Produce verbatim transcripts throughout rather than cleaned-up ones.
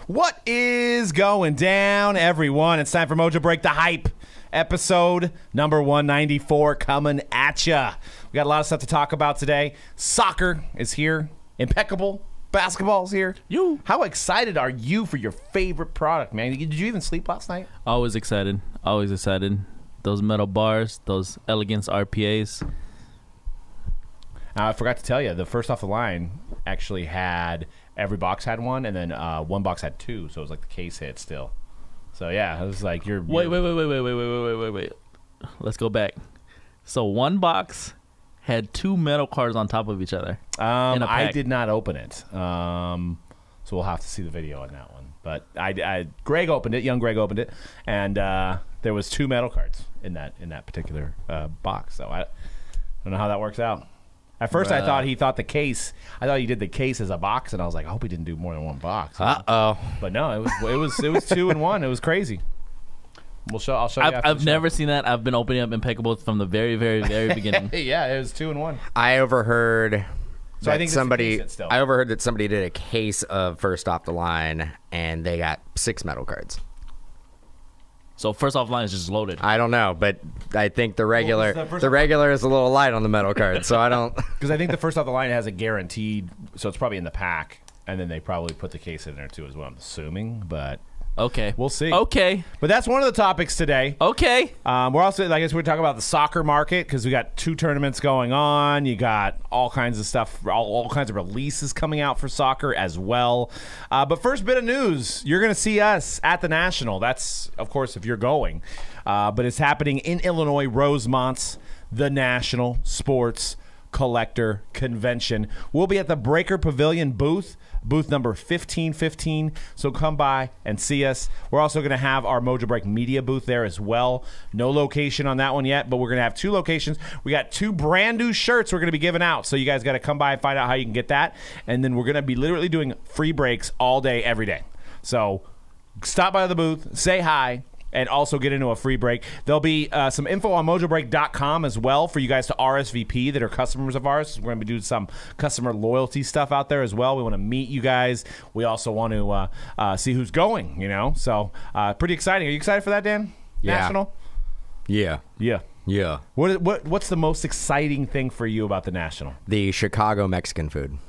What is going down, everyone? It's time for Mojo Break the Hype, episode number one ninety-four coming at ya. We got a lot of stuff to talk about today. Soccer is here. Impeccable. Basketball's here. You. How excited are you for your favorite product, man? Did you even sleep last night? Always excited. Always excited. Those metal bars, those Elegance R P As. Uh, I forgot to tell you, the first off the line actually had, every box had one, and then uh, one box had two, so it was like the case hit still. So yeah, it was like you're... Wait, you're, wait, wait, wait, wait, wait, wait, wait, wait, wait. Let's go back. So one box had two metal cards on top of each other. Um, in a I pack. did not open it, um, so we'll have to see the video on that one. But I, I Greg opened it, young Greg opened it, and uh, there was two metal cards in that in that particular uh, box. So I don't know how that works out. At first, I Bruh. thought he thought the case. I thought he did the case as a box, and I was like, I hope he didn't do more than one box. Uh oh. But no, it was it was it was two and one. It was crazy. We'll show. I'll show you. I've, after I've the show. never seen that. I've been opening up Impeccables from the very, very, very beginning. Yeah, it was two and one. I overheard So that I think it's the somebody. case hit still. I overheard that somebody did a case of First Off the Line, and they got six metal cards. So first off line is just loaded. I don't know, but I think the regular the first the off- regular is a little light on the metal card, so I don't. Because I think the first off the line has a guaranteed, so it's probably in the pack, and then they probably put the case in there too, is what I'm assuming. But Okay. we'll see. Okay. But that's one of the topics today. Okay. Um, we're also, I guess, we're talking about the soccer market because we got two tournaments going on. You got all kinds of stuff, all, all kinds of releases coming out for soccer as well. Uh, but first bit of news, you're going to see us at the National. That's, of course, if you're going. Uh, but it's happening in Illinois, Rosemont's the National Sports Collector Convention. We'll be at the Breaker Pavilion booth, booth number fifteen fifteen. So come by and see us. We're also going to have our Mojo Break media booth there as well. No location on that one yet, but we're going to have two locations. We got two brand new shirts we're going to be giving out. So you guys got to come by and find out how you can get that. And then we're going to be literally doing free breaks all day, every day. So stop by the booth, say hi, and also get into a free break. There'll be uh, some info on mojo break dot com as well for you guys to R S V P that are customers of ours. We're going to be doing some customer loyalty stuff out there as well. We want to meet you guys. We also want to uh, uh, see who's going, you know. So uh, pretty exciting. Are you excited for that, Dan? Yeah. National? Yeah, Yeah. yeah. What, what What's the most exciting thing for you about the National? The Chicago Mexican food.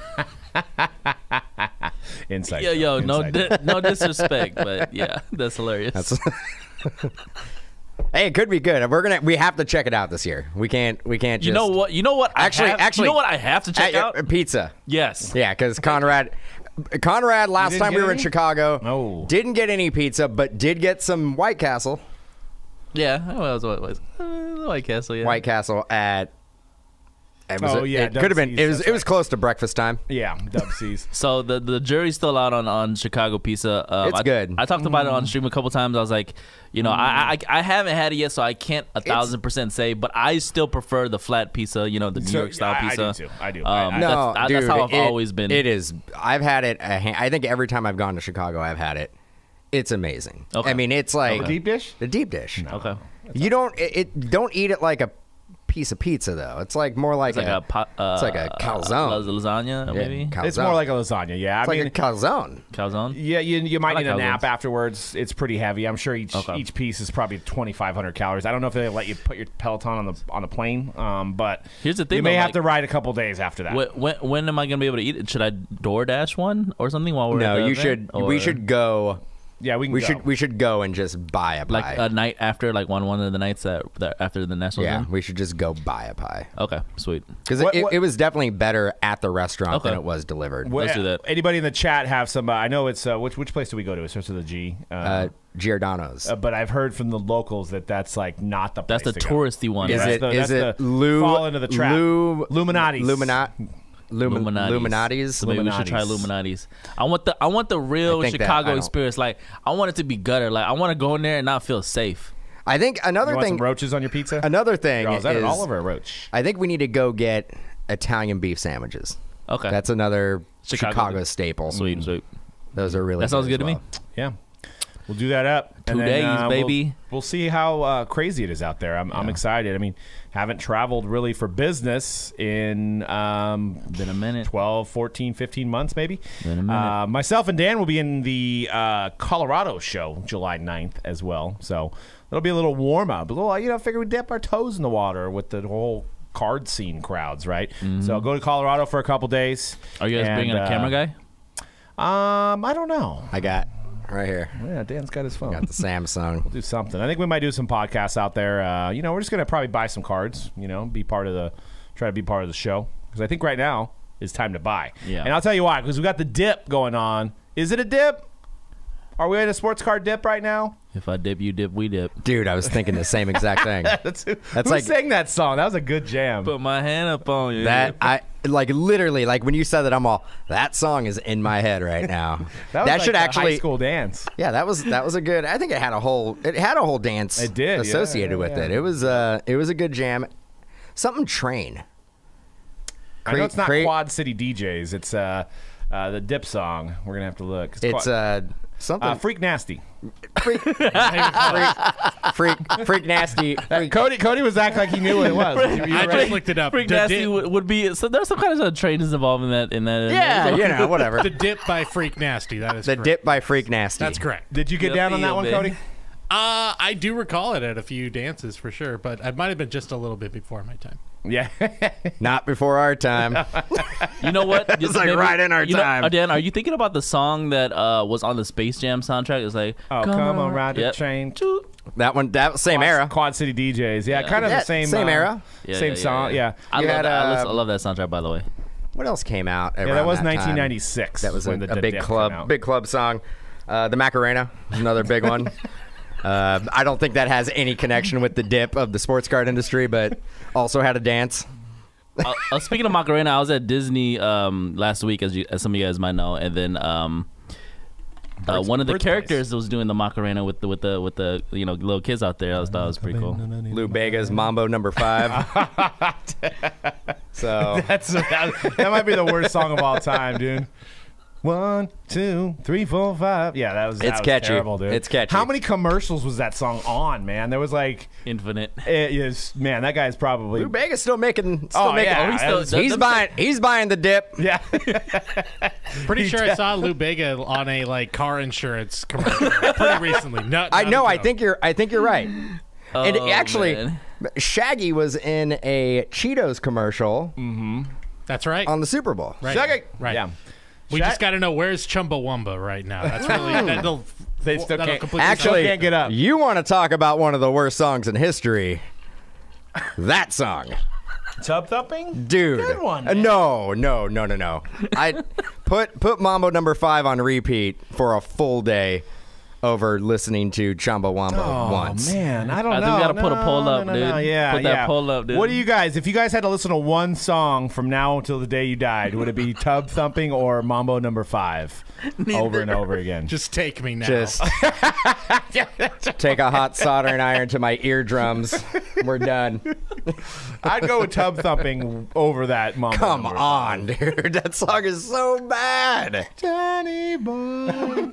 Insight. Yo, yo, joke. no, Inside di- no disrespect, but yeah, that's hilarious. That's. Hey, it could be good. We're gonna. We have to check it out this year. We can't. We can't. Just, you know what? You know what? Actually, I have, actually, you know what I have to check Uh, out? uh, pizza. Yes. Yeah, because Conrad, Conrad, last didn't time we get were in any? Chicago, Oh. didn't get any pizza, but did get some White Castle. Yeah. Well, it was, it was uh, White Castle. Yeah. White Castle at. It was Oh, a- yeah, it could have been. Dub It was. C's, It was close to breakfast time. Yeah, Dub C's. So the the jury's still out on, on Chicago pizza. Um, It's I, good. I talked about it on stream a couple times. I was like, you know, I, I I haven't had it yet, so I can't a thousand percent say. But I still prefer the flat pizza. You know, the New So, York style I- I pizza. do too. I do. Um, I- I- No, that's, I- dude, that's how I've it- always been. It is. I've had it. A ha- I think every time I've gone to Chicago, I've had it. It's amazing. Okay. I mean, it's like The deep dish? The deep dish. Okay. You don't. It, it don't eat it like a piece of pizza though. It's like more like, It's like a. a, pot, uh, it's like a calzone. uh, lasagna, maybe calzone. It's more like a lasagna, yeah. It's I like mean, a calzone. calzone. yeah, you, you might I like need a nap calzones. afterwards. It's pretty heavy. I'm sure each Okay. each piece is probably twenty-five hundred calories. I don't know if they let you put your Peloton on the on the plane, um, but Here's the thing, you may though, have like- to ride a couple days after that. When, when when am I gonna be able to eat it? Should I DoorDash one or something while we're at No, the you event? should. We Or, should go. Yeah, we can We go. should. We should go and just buy a pie. like a night after, like one one of the nights that, that after the national yeah, game? we should just go buy a pie Okay, sweet. because What- it, what- it was definitely better at the restaurant Okay. than it was delivered. What- let's do that. Anybody in the chat have some? Uh, I know it's uh, which which place do we go to? It starts with a G. Uh, Uh, Giordano's. uh, but I've heard from the locals that that's like not the place That's the to go. touristy one. is that's it? the- Is that's it the Lu? fall into the trap. Lu, Illuminati's. Luminat. Lumin- Illuminati's. Illuminati's. So maybe we should try Illuminati's. Illuminati's. I want the I want the real I think that- Chicago I don't- experience. Like I want it to be gutter. Like I want to go in there and not feel safe. I think another You want thing. some roaches on your pizza? Another thing Oh, is that is an olive or a roach? I think we need to go get Italian beef sandwiches. Okay, That's another Chicago. Chicago, staple. sweet, sweet. Those are really. That sounds good good as to me. well. Yeah. We'll do that up. Two and then, days, uh, baby. We'll, we'll see how uh, crazy it is out there. I'm, I'm excited. I mean, haven't traveled really for business in um, Been a minute. twelve, fourteen, fifteen months maybe. Been a minute. Uh, myself and Dan will be in the uh, Colorado show July ninth as well. So it'll be a little warm up. A little, you know, I figure we dip our toes in the water with the whole card scene crowds, right? Mm-hmm. So go to Colorado for a couple days. Are you guys and, bringing a uh, camera guy? Um, I don't know. I got right here. Yeah, Dan's got his phone. Got the Samsung. Do something. I think we might do some podcasts out there. Uh, you know, we're just gonna probably buy some cards. You know, be part of the, try to be part of the show because I think right now is time to buy. Yeah. And I'll tell you why, because we got the dip going on. Is it a dip? Are we in a sports card dip right now? If I dip, you dip, we dip. Dude, I was thinking the same exact thing. That's who, That's who like- sang that song. That was a good jam. Put my hand up on you. That I like literally like when you said that, I'm all that song is in my head right now. that was like should the actually high school dance. Yeah, that was that was a good. I think it had a whole it had a whole dance. It did, yeah, associated yeah, with yeah. it. It was uh it was a good jam. Something train. I know it's not Cra- Quad City D Js. It's uh, uh, the dip song. We're gonna have to look. It's Quad- uh something uh, Freak Nasty. freak, freak freak nasty. Freak. Cody Cody was acting like he knew what it was. You- you I ready? just looked it up. Freak The Nasty dip, would, would be so. There's some kind of trains involved in that. In that. Yeah, you know, whatever. the dip by Freak Nasty. That is The correct. dip by Freak Nasty. That's correct. Did you get Good down on that feel, one, baby. Cody? Uh, I do recall it at a few dances for sure, but it might have been just a little bit before my time. Yeah. Not before our time. You know what? It's like right in our you know- time. uh, Dan, are you thinking about the song that uh, was on the Space Jam soundtrack? It's like, Oh, come, on, ride the Yep. train. That one, that same Quad, era. Quad City D Js. Yeah, Yeah. kind of Yeah, the same. same uh, era. Yeah, same yeah, song. Yeah. I You love had, that. I, uh, listen- I love that soundtrack, by the way. What else came out? Yeah, that around was time? nineteen ninety-six. That was a, when the a the big dip came club, out. big club song. Uh, the Macarena, another big one. Uh, I don't think that has any connection with the dip of the sports card industry, but also had a dance. uh, uh, speaking of Macarena, I was at Disney um, last week, as, you, as some of you guys might know, and then um, uh, Birds- one of the Birds characters Place. that was doing the Macarena with the with the with the you know little kids out there. I was, thought it was pretty cool. Lou Bega's Mambo Number Five. So That's that, that might be the worst song of all time, dude. One, two, three, four, five. Yeah, that was. That It's was catchy. Terrible, dude. It's catchy. How many commercials was that song on, man? There was like, Infinite. it is, man. That guy's probably. Lou Bega's still making. Still Oh, making. yeah. Oh, he's still- He's the- He's the- buying. He's buying the dip. Yeah. Pretty sure I saw Lou Bega on a like car insurance commercial pretty recently. Not, I not know. a I joke. think you're. I think you're right. and Oh, actually, man. Shaggy was in a Cheetos commercial that's right. on the Super Bowl. Right. Shaggy. Right. Yeah. We Shag- just got to know where's Chumbawamba right now. That's really that'll. They still that'll can't- completely Actually, can't get up. You want to talk about one of the worst songs in history? That song, Tub thumping. dude. Good one, Uh, man. no, no, no, no, no. I put put Mambo Number Five on repeat for a full day over listening to Chumbawamba Oh once. man, I don't I know. think we gotta no, put a poll up, no, no, dude. no. Yeah, Put that yeah. poll up, dude. What do you guys? If you guys had to listen to one song from now until the day you died, would it be Tub Thumping or Mambo Number Five, over and over again? Just take me now. Just take a hot soldering iron to my eardrums. We're done. I'd go with Tub Thumping over that Mambo. Come Number on, dude. That song is so bad. Johnny boy.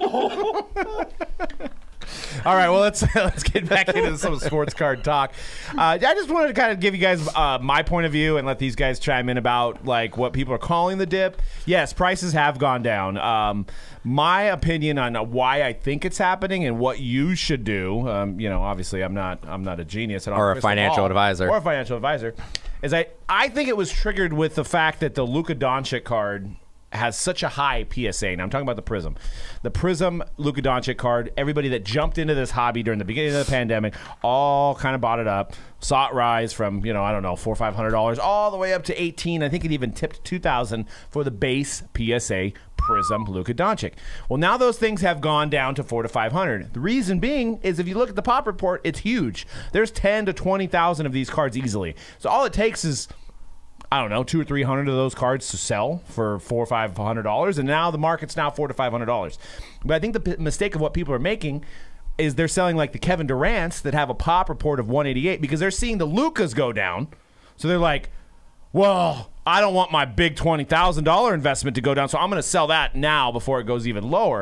All right, well let's let's get back into some sports card talk. Uh, I just wanted to kind of give you guys uh, my point of view and let these guys chime in about like what people are calling the dip. Yes, prices have gone down. Um, my opinion on why I think it's happening and what you should do. Um, you know, obviously I'm not I'm not a genius at all. Or a financial advisor. Or a financial advisor. Is I I think it was triggered with the fact that the Luka Doncic card has such a high P S A. And I'm talking about the Prism. The Prism Luka Doncic card, everybody that jumped into this hobby during the beginning of the pandemic all kind of bought it up, saw it rise from, you know, I don't know, four or five hundred dollars all the way up to eighteen. I think it even tipped two thousand for the base P S A Prism Luka Doncic. Well, now those things have gone down to four to five hundred. The reason being is if you look at the pop report, it's huge. There's ten to twenty thousand of these cards easily. So all it takes is I don't know, two or three hundred of those cards to sell for four or five hundred dollars, and now the market's now four to five hundred dollars. But I think the p- mistake of what people are making is they're selling like the Kevin Durant's that have a pop report of one eighty-eight because they're seeing the Lukas go down, so they're like, well, I don't want my big twenty thousand dollar investment to go down, so I'm going to sell that now before it goes even lower.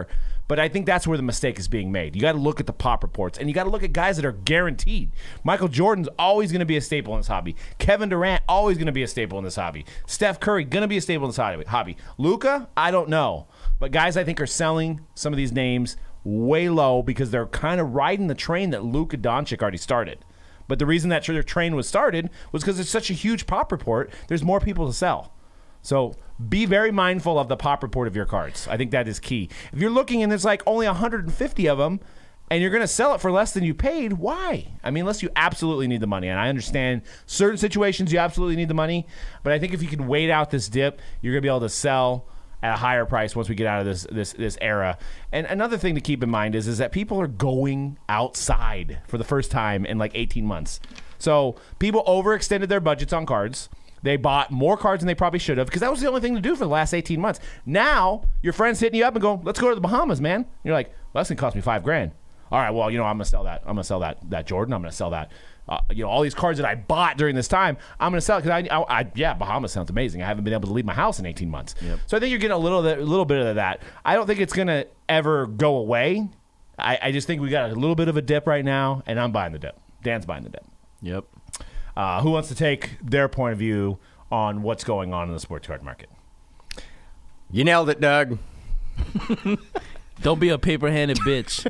But I think that's where the mistake is being made. You got to look at the pop reports, and you got to look at guys that are guaranteed. Michael Jordan's always going to be a staple in this hobby. Kevin Durant always going to be a staple in this hobby. Steph Curry going to be a staple in this hobby. Luka, I don't know. But guys I think are selling some of these names way low because they're kind of riding the train that Luka Doncic already started. But the reason that their train was started was because it's such a huge pop report, there's more people to sell. So be very mindful of the pop report of your cards. I think that is key. If you're looking and there's like only one hundred fifty of them and you're going to sell it for less than you paid, why? I mean, unless you absolutely need the money. And I understand certain situations you absolutely need the money. But I think if you can wait out this dip, you're going to be able to sell at a higher price once we get out of this this this era. And another thing to keep in mind is, is that people are going outside for the first time in like eighteen months. So people overextended their budgets on cards. They bought more cards than they probably should have because that was the only thing to do for the last eighteen months. Now, your friend's hitting you up and go, let's go to the Bahamas, man. And you're like, well, that's going to cost me five grand. All right, well, you know, I'm going to sell that. I'm going to sell that that Jordan. I'm going to sell that. Uh, you know, all these cards that I bought during this time, I'm going to sell it because I, I, I, yeah, Bahamas sounds amazing. I haven't been able to leave my house in eighteen months. Yep. So I think you're getting a little, a little bit of that. I don't think it's going to ever go away. I, I just think we got a little bit of a dip right now, and I'm buying the dip. Dan's buying the dip. Yep. Uh, who wants to take their point of view on what's going on in the sports card market? You nailed it, Doug. Don't be a paper-handed bitch.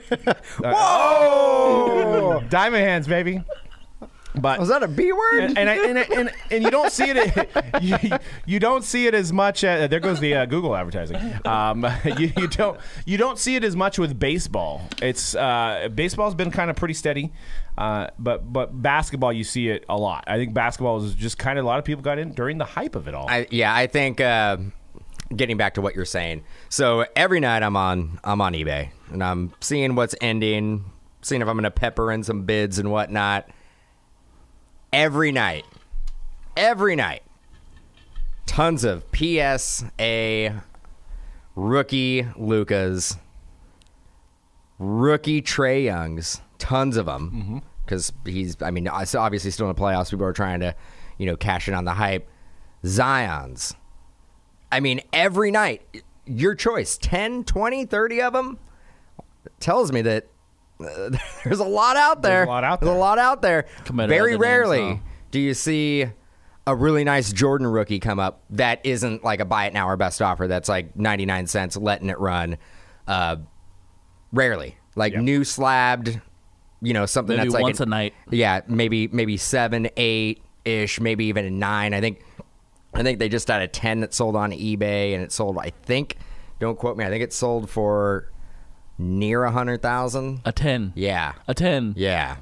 Whoa! Diamond hands, baby. But was that a B word? And and, I, and, and and you don't see it. You, you don't see it as much. As, there goes the uh, Google advertising. Um, you, you don't you don't see it as much with baseball. It's uh, baseball's been kind of pretty steady, uh, but but basketball you see it a lot. I think basketball is just kind of a lot of people got in during the hype of it all. I, yeah, I think. Uh, Getting back to what you're saying, so every night I'm on I'm on eBay and I'm seeing what's ending, seeing if I'm going to pepper in some bids and whatnot. Every night, every night, tons of P S A rookie Lukas, rookie Trae Youngs, tons of them because mm-hmm. he's I mean obviously still in the playoffs. People are trying to you know cash in on the hype. Zion's. I mean, every night, your choice, ten, twenty, thirty of them, tells me that uh, there's a lot out there. There's a lot out there. There's a lot out there. Very rarely names, huh? do you see a really nice Jordan rookie come up that isn't like a buy it now or best offer that's like ninety-nine cents, letting it run. Uh, rarely. Like Yep. new slabbed, you know, something Maybe that's like once an- a night. Yeah, maybe maybe seven, eight-ish, maybe even a nine. I think I think they just had a ten that sold on eBay, and it sold, I think, don't quote me, I think it sold for near one hundred thousand dollars. A ten. Yeah. A ten. Yeah.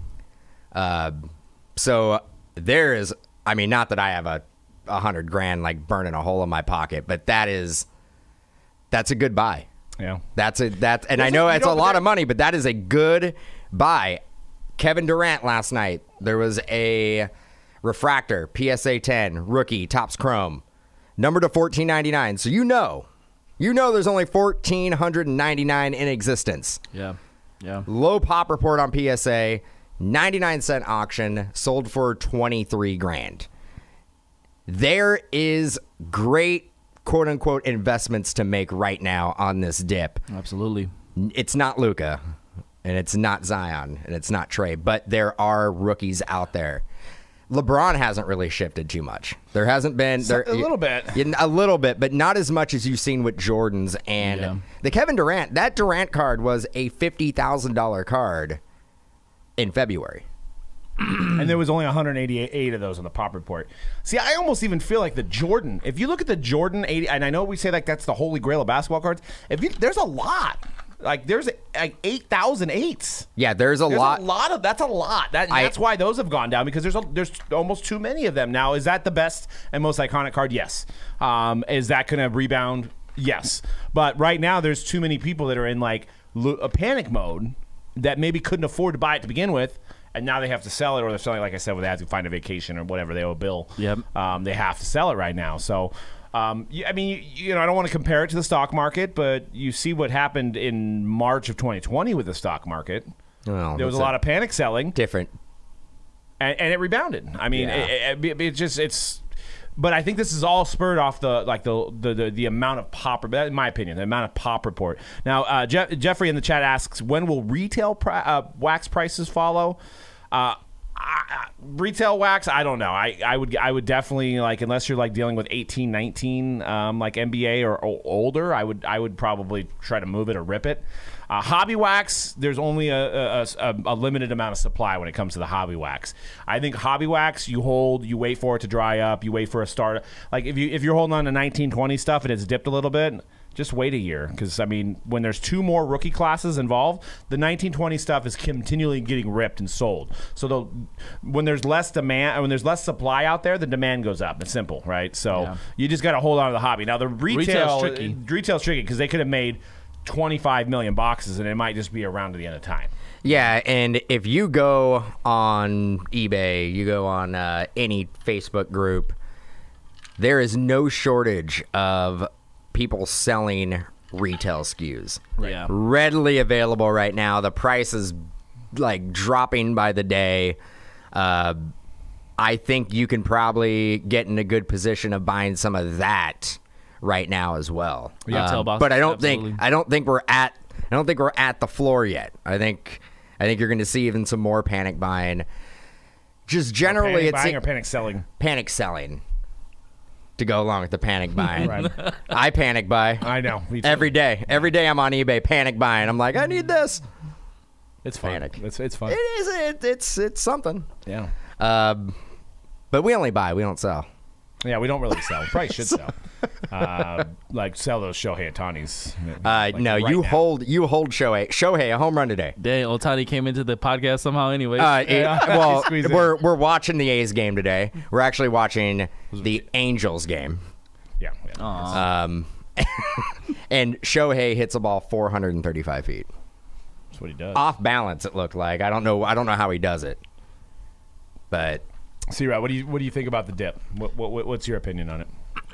Uh, so there is, I mean, not that I have a, a hundred grand like burning a hole in my pocket, but that is, that's a good buy. Yeah. That's a, that, and Well, I know you it's a don't- lot of money, but that is a good buy. Kevin Durant last night, there was a refractor, P S A ten, rookie, Topps Chrome, number to fourteen ninety-nine. So you know, you know there's only one thousand four hundred ninety-nine in existence. Yeah. Yeah. Low pop report on P S A, ninety-nine cent auction, sold for twenty-three grand. There is great quote unquote investments to make right now on this dip. Absolutely. It's not Luka, and it's not Zion, and it's not Trae, but there are rookies out there. LeBron hasn't really shifted too much. There hasn't been there, a little bit. Yeah, a little bit, but not as much as you've seen with Jordan's and Yeah. the Kevin Durant. That Durant card was a fifty thousand dollar card in February. And there was only one hundred eighty-eight of those on the pop report. See, I almost even feel like the Jordan. If you look at the Jordan eighty, and I know we say like that's the holy grail of basketball cards. If you, there's a lot, like there's like eight thousand eights. Yeah, there's a There's lot. a lot of that's a lot. That, I- that's why those have gone down because there's a, there's almost too many of them now. Is that the best and most iconic card? Yes. Um, is that going to rebound? Yes. But right now there's too many people that are in like lo- a panic mode that maybe couldn't afford to buy it to begin with, and now they have to sell it, or they're selling, like I said, where they have to find a vacation or whatever they owe a bill. Yep. Um, they have to sell it right now. So. Um, yeah, I mean, you, you know, I don't want to compare it to the stock market, but you see what happened in March of twenty twenty with the stock market. Well, There was a that's lot of panic selling, different. and, and it rebounded. I mean, Yeah. it, it, it, it just it's but I think this is all spurred off the like the the the, the amount of pop. In my opinion, the amount of pop report. Now, uh, Je- Jeffrey in the chat asks, when will retail pri- uh, wax prices follow? Uh, I, retail wax, I don't know. I, I would I would definitely like, unless you're like dealing with eighteen, nineteen, um, like N B A or, or older, I would I would probably try to move it or rip it. Uh, hobby wax, there's only a, a, a, a limited amount of supply when it comes to the hobby wax. I think hobby wax, you hold, you wait for it to dry up, you wait for a start. Like if you if you're holding on to nineteen twenty stuff and it's dipped a little bit, just wait a year, because I mean, when there's two more rookie classes involved, the nineteen twenty stuff is continually getting ripped and sold. So when there's less demand, when there's less supply out there, the demand goes up. It's simple, right? So Yeah. you just got to hold on to the hobby. Now the retail, Retail's tricky. retail's tricky because they could have made twenty-five million boxes and it might just be around to the end of time. Yeah, and if you go on eBay, you go on uh, any Facebook group, there is no shortage of people selling retail S K Us. Yeah. Readily available right now. The price is like dropping by the day. Uh, I think you can probably get in a good position of buying some of that right now as well. Retail Um, boxes, but I don't absolutely. think I don't think we're at I don't think we're at the floor yet. I think I think you're going to see even some more panic buying. Just generally, Panic it's buying or panic selling. panic selling to go along with the panic buying. Right. I panic buy I know. Me too. every day. Every day I'm on eBay panic buying. I'm like, I need this. It's fun. Panic. It's it's fun. It is. It, it's it's something. Yeah. Um, but we only buy. We don't sell. Yeah, we don't really sell. Probably should sell. Uh, like sell those Shohei Ohtani's. Uh, like no, right you now. hold. You hold Shohei. Shohei a home run today. Dang, Otani came into the podcast somehow anyway. Uh, it- Yeah. well, Squeeze it. we're we're watching the A's game today. We're actually watching the Angels game. Yeah. yeah. Aw. Um, and Shohei hits a ball four hundred thirty-five feet That's what he does. off balance. It looked like. I don't know. I don't know how he does it, but See, right. What do you what do you think about the dip? What, what what's your opinion on it?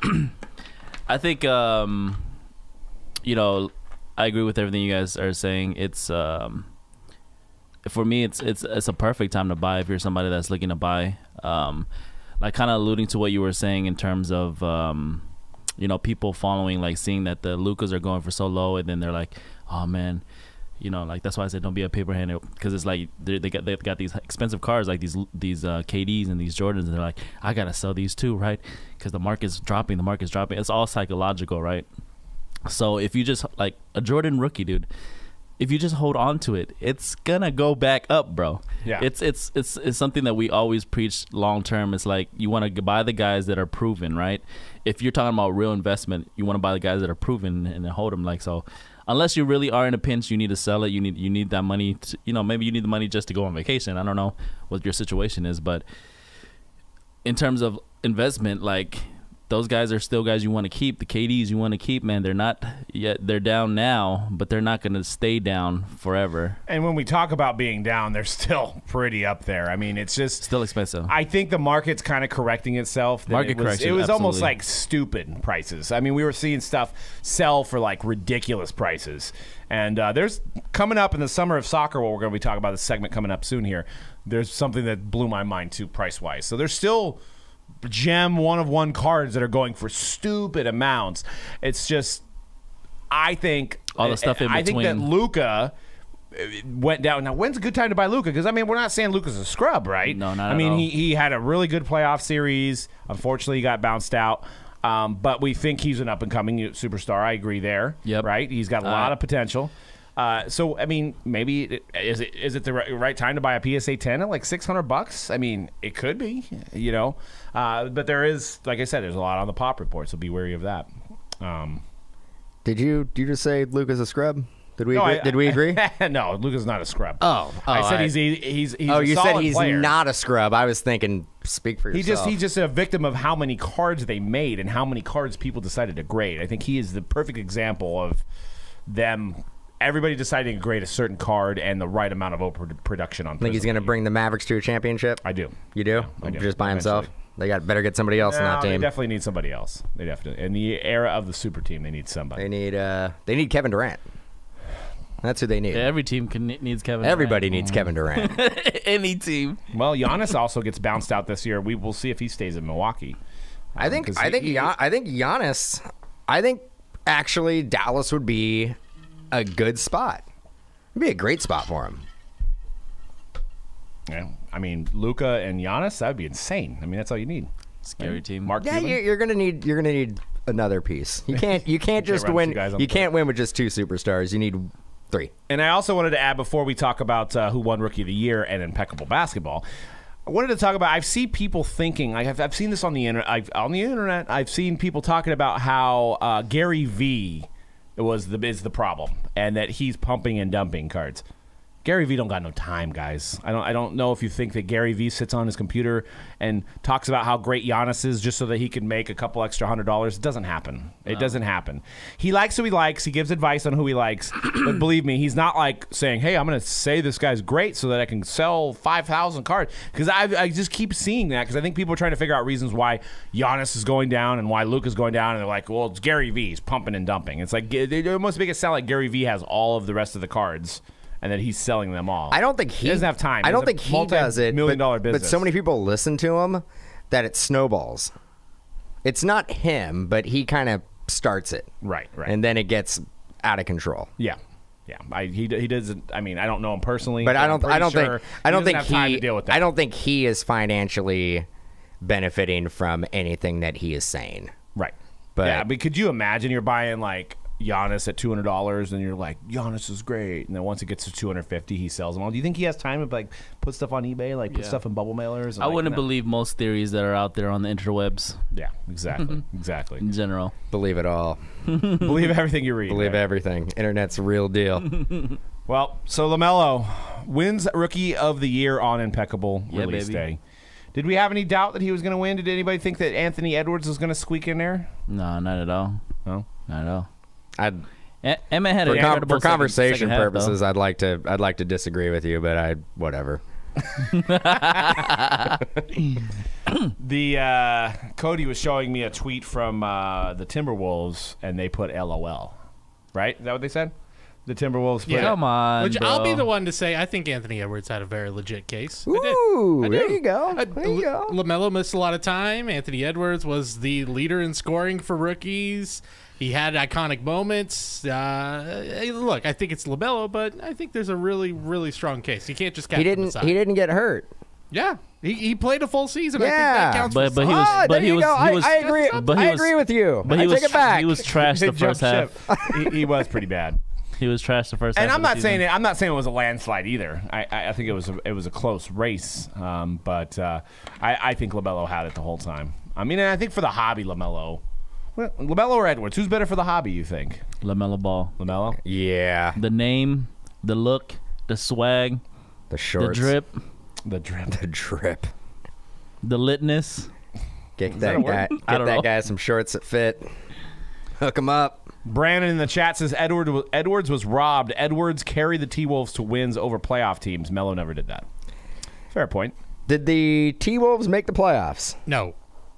I think, um, you know, I agree with everything you guys are saying. It's um, for me, it's it's it's a perfect time to buy if you're somebody that's looking to buy. Um, like kind of alluding to what you were saying in terms of, um, you know, people following, like seeing that the Lucas are going for so low, and then they're like, oh man. You know, like that's why I said don't be a paper hander, because it's like they they got they got these expensive cars like these these uh, K Ds and these Jordans, and they're like, I gotta sell these too, right? Because the market's dropping, the market's dropping. It's all psychological, right? So if you just like a Jordan rookie, dude, if you just hold on to it, it's gonna go back up, bro. Yeah. It's it's it's it's something that we always preach long term. It's like you want to buy the guys that are proven, right? If you're talking about real investment, you want to buy the guys that are proven and then hold them. Like so. Unless you really are in a pinch, you need to sell it. You need you need that money. To, you know, maybe you need the money just to go on vacation. I don't know what your situation is, but in terms of investment, like those guys are still guys you want to keep. The K Ds you want to keep, man. They're not yet. They're down now, but they're not going to stay down forever. And when we talk about being down, they're still pretty up there. I mean, it's just Still expensive. I think the market's kind of correcting itself. that Market it was, correction, It was almost absolutely. like stupid prices. I mean, we were seeing stuff sell for like ridiculous prices. And uh, there's coming up in the summer of soccer, what we're going to be talking about, this segment coming up soon here. There's something that blew my mind too, price wise. So there's still gem one of one cards that are going for stupid amounts. It's just, I think All the stuff in I think that between. Luka went down. Now, when's a good time to buy Luka? Because I mean, we're not saying Luka's a scrub, right? No, not I at mean, all. he he had a really good playoff series. Unfortunately, he got bounced out. Um, but we think he's an up and coming superstar. I agree there. Yep. Right. He's got a Uh, lot of potential. Uh, so I mean, maybe it, is it is it the right, right time to buy a P S A ten at like six hundred bucks? I mean, it could be, you know. Uh, but there is, like I said, there's a lot on the pop report, so be wary of that. Um, did you did you just say Luka's a scrub? Did we no, agree? I- did we agree? no, Luka's not a scrub. Oh, oh, I said I- he's he, he's he's. oh, a you said solid he's player. not a scrub. I was thinking, speak for He yourself. just he's just a victim of how many cards they made and how many cards people decided to grade. I think he is the perfect example of them. Everybody deciding to grade a certain card and the right amount of overproduction on. think he's going to bring the Mavericks to a championship. I do. You do? I do, Just by himself? eventually. They got better get somebody else in No, that they team. definitely need somebody else. They definitely in the era of the super team, they need somebody. They need uh they need Kevin Durant. That's who they need. Yeah, every team can, needs Kevin. Everybody Durant. needs Kevin Durant. Any team. Well, Giannis also gets bounced out this year. We will see if he stays in Milwaukee. I think 'cause I he- think he- Gian, I think Giannis. I think actually Dallas would be a good spot. It'd be a great spot for him. Yeah, I mean, Luka and Giannis, that would be insane. I mean, that's all you need. Scary team. Mark Yeah, Cuban? you're, you're gonna need you're gonna need another piece. You can't you can't just run win. two guys on You the court. can't win with just two superstars. You need three. And I also wanted to add before we talk about uh, who won Rookie of the Year and impeccable basketball. I wanted to talk about. I've seen people thinking. I've, I've seen this on the internet. I've, on the internet, I've seen people talking about how uh, Gary V was the is the problem, and that he's pumping and dumping cards. Gary Vee don't got no time, guys. I don't. I don't know if you think that Gary Vee sits on his computer and talks about how great Giannis is just so that he can make a couple extra hundred dollars. It doesn't happen. It No. doesn't happen. He likes who he likes. He gives advice on who he likes. But believe me, he's not like saying, "Hey, I'm going to say this guy's great so that I can sell five thousand cards." Because I, I just keep seeing that because I think people are trying to figure out reasons why Giannis is going down and why Luke is going down, and they're like, "Well, it's Gary Vee. He's pumping and dumping." It's like they almost make it sound like Gary Vee has all of the rest of the cards. And then he's selling them all. I don't think he, He doesn't have time. I He don't has a think he does it. multi-million but, dollar but business. so many people listen to him that it snowballs. It's not him, but he kind of starts it. Right, right. And then it gets out of control. Yeah, yeah. I, he he doesn't. I mean, I don't know him personally, But I don't. I'm I don't pretty sure think. I don't he think doesn't have time he. to deal with that. I don't think he is financially benefiting from anything that he is saying. Right. But- yeah, but could you imagine you're buying like Giannis at two hundred dollars, and you're like, Giannis is great, and then once it gets to two hundred fifty, he sells them all. Do you think he has time to like put stuff on eBay, like put Yeah. stuff in bubble mailers? And, I like, wouldn't no. believe most theories that are out there on the interwebs Yeah, exactly, exactly. in general. Believe it all. Believe everything you read. Believe right? everything. Internet's a real deal. Well, so LaMelo wins Rookie of the Year on impeccable Yeah, release baby. day. Did we have any doubt that he was going to win? Did anybody think that Anthony Edwards was going to squeak in there? No, not at all. No. Not at all. I'd, E- Emma had for, an com- incredible for second- conversation second half, though. purposes, I'd like to. I'd like to disagree with you, but I whatever. The uh, Cody was showing me a tweet from uh, the Timberwolves, and they put L O L. Right? Is that what they said? The Timberwolves put Yeah. it. Come on, Which bro. I'll be the one to say I think Anthony Edwards had a very legit case. I did. Ooh, I there do. you go. Uh, There you go. LaMelo missed a lot of time. Anthony Edwards was the leader in scoring for rookies. He had iconic moments. Uh, hey, look, I think it's LaMelo, but I think there's a really, really strong case. You can't just count He him didn't. aside. He didn't get hurt. Yeah, he, he played a full season. I think Yeah. that counts. But- for but he some. was- Ah, but there he you was- go. he I, was- I agree. but he I was- agree with you. But he I was take it back. he was trash the They first jumped half. ship. he, he was pretty bad. He was trash the first half. And of I'm the not season. saying it, I'm not saying it was a landslide either. I, I, I think it was a, it was a close race. Um, but uh, I, I think LaMelo had it the whole time. I mean, and I think for the hobby, LaMelo, well, LaMelo or Edwards, who's better for the hobby? You think LaMelo Ball. LaMelo? Yeah, The name, the look, the swag, the the shorts, drip, The drip. the drip. the litness. Get that that, a guy. word? I Get don't that know. guy some shorts that fit. Hook him up. Brandon in the chat says Edward was, Edwards was robbed. Edwards carried the T-Wolves to wins over playoff teams. Melo never did that. Fair point. Did the T Wolves make the playoffs? No.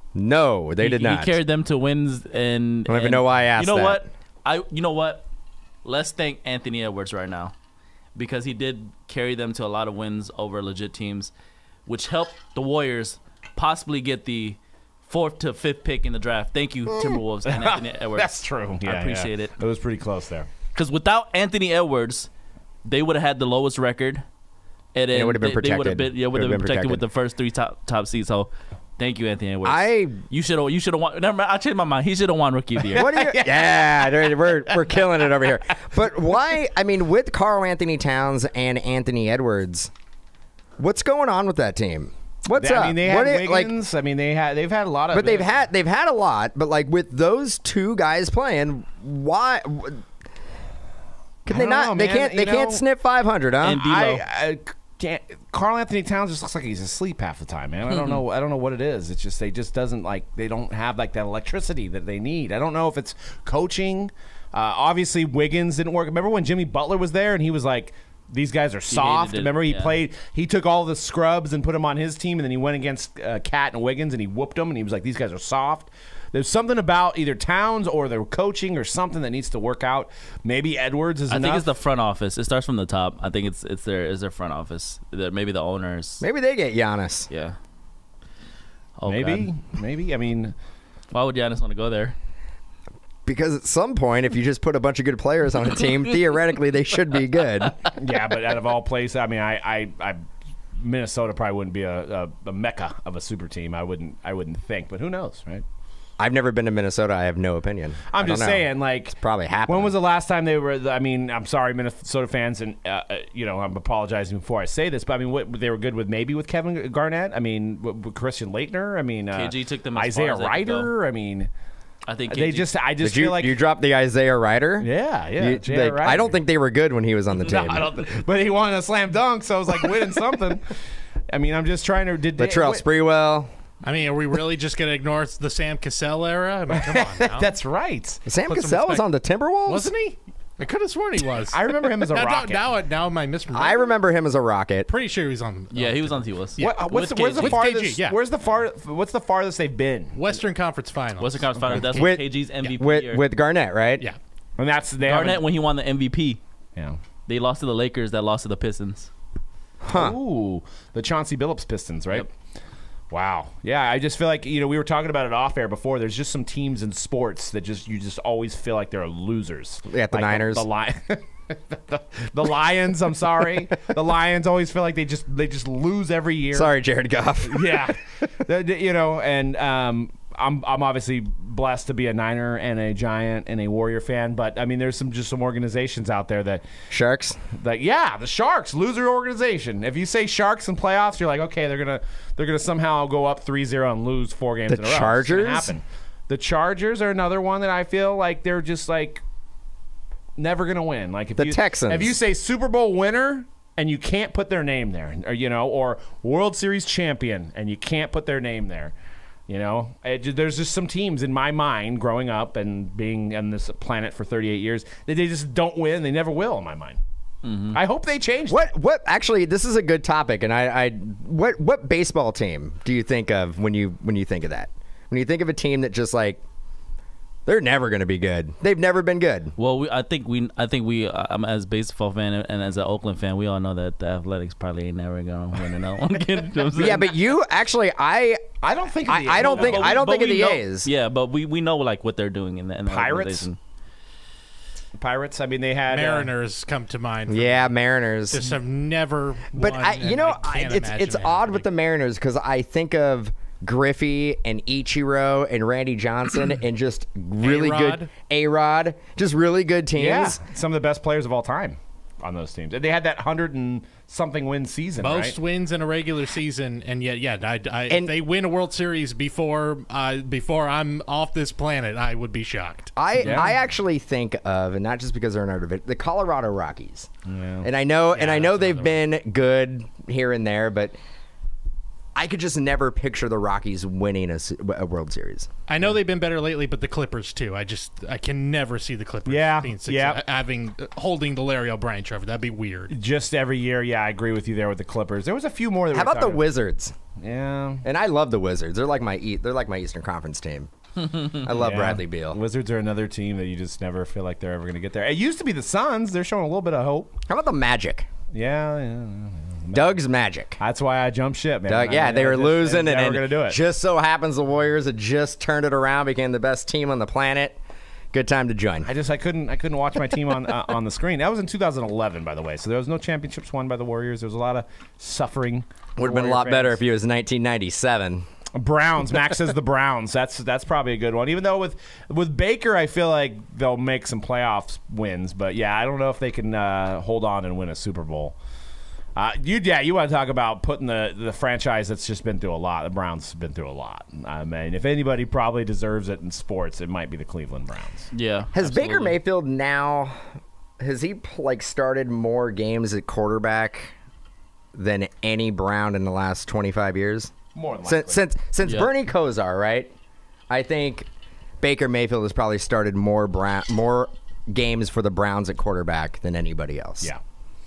No, they he, did not. He carried them to wins, and Don't even and know why I asked You know that. what? I. You know what? Let's thank Anthony Edwards right now, because he did carry them to a lot of wins over legit teams, which helped the Warriors possibly get the fourth to fifth pick in the draft. Thank you, Timberwolves and Anthony Edwards. That's true. Yeah, I appreciate yeah. it. It was pretty close there. Because without Anthony Edwards, they would have had the lowest record, and then it would have been they, they would have protected. been yeah would It have would been have been protected with protected. the first three top top seeds. So, thank you, Anthony Edwards. I- you should have you should have won. Never mind, I changed my mind. He should have won Rookie of the Year. What do you? Yeah, they're- we're we're killing it over here. But why? I mean, with Karl Anthony Towns and Anthony Edwards, what's going on with that team? What's They- up? I mean, they What had it- like, Wiggins. I mean, they had they've had a lot of. but they've had they've had a lot. But like with those two guys playing, why? Can I they don't not? know, they man. can't. They You can't know- sniff five hundred, huh? And D-Lo. I, I can't. Carl Anthony Towns just looks like he's asleep half the time, man. I don't know. I don't know what it is. It's just they just doesn't like they don't have like that electricity that they need. I don't know if it's coaching. Uh, obviously, Wiggins didn't work. Remember when Jimmy Butler was there and he was like, "These guys are soft." it, Remember he yeah. played. He took all the scrubs and put them on his team, and then he went against uh, Cat and Wiggins and he whooped them. And he was like, "These guys are soft." There's something about either Towns or their coaching or something that needs to work out. Maybe Edwards is I enough. think it's the front office. It starts from the top. I think it's it's their is their front office. The- maybe the owners. Maybe they get Giannis. Yeah. Oh, maybe, God. maybe. I mean, Why would Giannis want to go there? Because at some point, if you just put a bunch of good players on a team, theoretically they should be good. Yeah, but out of all places, I mean, I, I, I Minnesota probably wouldn't be a, a, a mecca of a super team. I wouldn't, I wouldn't think, but who knows, right? I've never been to Minnesota. I have no opinion. I I'm don't just know. saying, like, It's probably happening. when was the last time they were? I mean, I'm sorry, Minnesota fans, and uh, uh, you know, I'm apologizing before I say this, but I mean, what they were good with maybe with Kevin Garnett. I mean, with, with Christian Leitner. I mean, uh, K G took them as Isaiah far as they could Ryder. I mean, I think K G, they just, I just Did you, feel like, you dropped the Isaiah Ryder? yeah, yeah. You- J R. like, I don't think they were good when he was on the No, team. I don't. Th- but he won a slam dunk, so I was like winning something. I mean, I'm just trying to. Did they, Latrell wait- Sprewell. I mean, are we really just going to ignore the Sam Cassell era? I mean, come on now. That's right. Sam Put some Cassell was respect. on the Timberwolves? Wasn't he? I could have sworn he was. I remember him as a now, Rocket. Now, now, now am I misremembering? I remember him as a Rocket. Pretty sure he was on. Yeah, he was on T-Wolves. What, uh, what's With the, where's the K G. With K G, farthest? yeah. Where's the far? What's the farthest they've been? Western Conference Finals. What's the conference final? That's With- K G's M V P With, year. with Garnett, right? Yeah. And that's they Garnett haven't- when he won the M V P. Yeah. They lost to the Lakers. That lost to the Pistons. Huh. Ooh, the Chauncey Billups Pistons, right? Wow. Yeah, I just feel like, you know, we were talking about it off air before. There's just some teams in sports that just you just always feel like they're losers. Yeah, the Like Niners. The, the, the, the Lions, I'm sorry. The Lions always feel like they just they just lose every year. Sorry, Jared Goff. Yeah. The- the- you know, and um I'm I'm obviously blessed to be a Niner and a Giant and a Warrior fan, but I mean there's some just some organizations out there that Sharks. Like yeah, the Sharks, loser organization. If you say Sharks in playoffs, you're like, okay, they're gonna they're gonna somehow go up three zero and lose four games The in a row. It's gonna Chargers? happen. The Chargers are another one that I feel like they're just like never gonna win. Like if The you, Texans. If you say Super Bowl winner and you can't put their name there, or you know, or World Series champion and you can't put their name there. You know, it, ju- there's just some teams in my mind growing up and being on this planet for thirty-eight years that they just don't win. They never will in my mind. I hope they change. What? What? Actually, this is a good topic, and I, I, what, what baseball team do you think of when you when you think of that? When you think of a team that just like they're never going to be good. They've never been good. Well, we, I think we, I think we, uh, I'm as a baseball fan and as an Oakland fan, we all know that the Athletics probably ain't never gonna win another one. You know what I'm saying? Yeah, but you actually, I, I don't think. Of the I, I don't A's. think, But I we- don't but think of we the know- A's. Yeah, but we, we know like what they're doing in the, in the Pirates? organization. Pirates. I mean, they had uh, Mariners come to mind. for Yeah, Mariners. Just have never. But won, I, you and know, I I, can't it's imagine it's they odd have with to the Mariners because I think of Griffey and Ichiro and Randy Johnson and just really A-Rod. good A Rod, just really good teams. yeah, some of the best players of all time on those teams. And they had that hundred and something win season. Most right? wins in a regular season, and yet, yeah, I, I, if And- they win a World Series before uh, before I'm off this planet, I would be shocked. I, Yeah. I actually think of, and not just because they're in our division, the Colorado Rockies. Yeah. And I know, and I know that's they've another been good here and there, but I could just never picture the Rockies winning a, s- a World Series. I know they've been better lately, but the Clippers too. I just I can never see the Clippers Yeah, being success- yeah. having holding the Larry O'Brien trophy. That'd be weird. Just every year, yeah, I agree with you there with the Clippers. There was a few more. That How we were about the talking- Wizards? Yeah. And I love the Wizards. They're like my e- they're like my Eastern Conference team. I love Yeah. Bradley Beal. Wizards are another team that you just never feel like they're ever going to get there. It used to be the Suns. They're showing a little bit of hope. How about the Magic? Yeah, yeah. Doug's Magic. That's why I jumped ship, man. Doug, I yeah, mean, they they're were just- losing, they're and never then going to do it. just so happens the Warriors had just turned it around, became the best team on the planet. Good time to join. I just I couldn't I couldn't watch my team on uh, on the screen. That was in two thousand eleven, by the way. So there was no championships won by the Warriors. There was a lot of suffering. Would have been a Warrior lot better fans. if he was nineteen ninety-seven. Browns. Max says the Browns. That's that's probably a good one. Even though with with Baker, I feel like they'll make some playoffs wins. But yeah, I don't know if they can uh, hold on and win a Super Bowl. Uh, you yeah, you want to talk about putting the the franchise that's just been through a lot. The Browns have been through a lot. I mean, if anybody probably deserves it in sports, it might be the Cleveland Browns. Yeah. Has Baker absolutely. Mayfield now? Has he like started more games at quarterback than any Brown in the last twenty-five years? More than Since since since Yeah. Bernie Kosar, right? I think Baker Mayfield has probably started more Brown more games for the Browns at quarterback than anybody else. Yeah.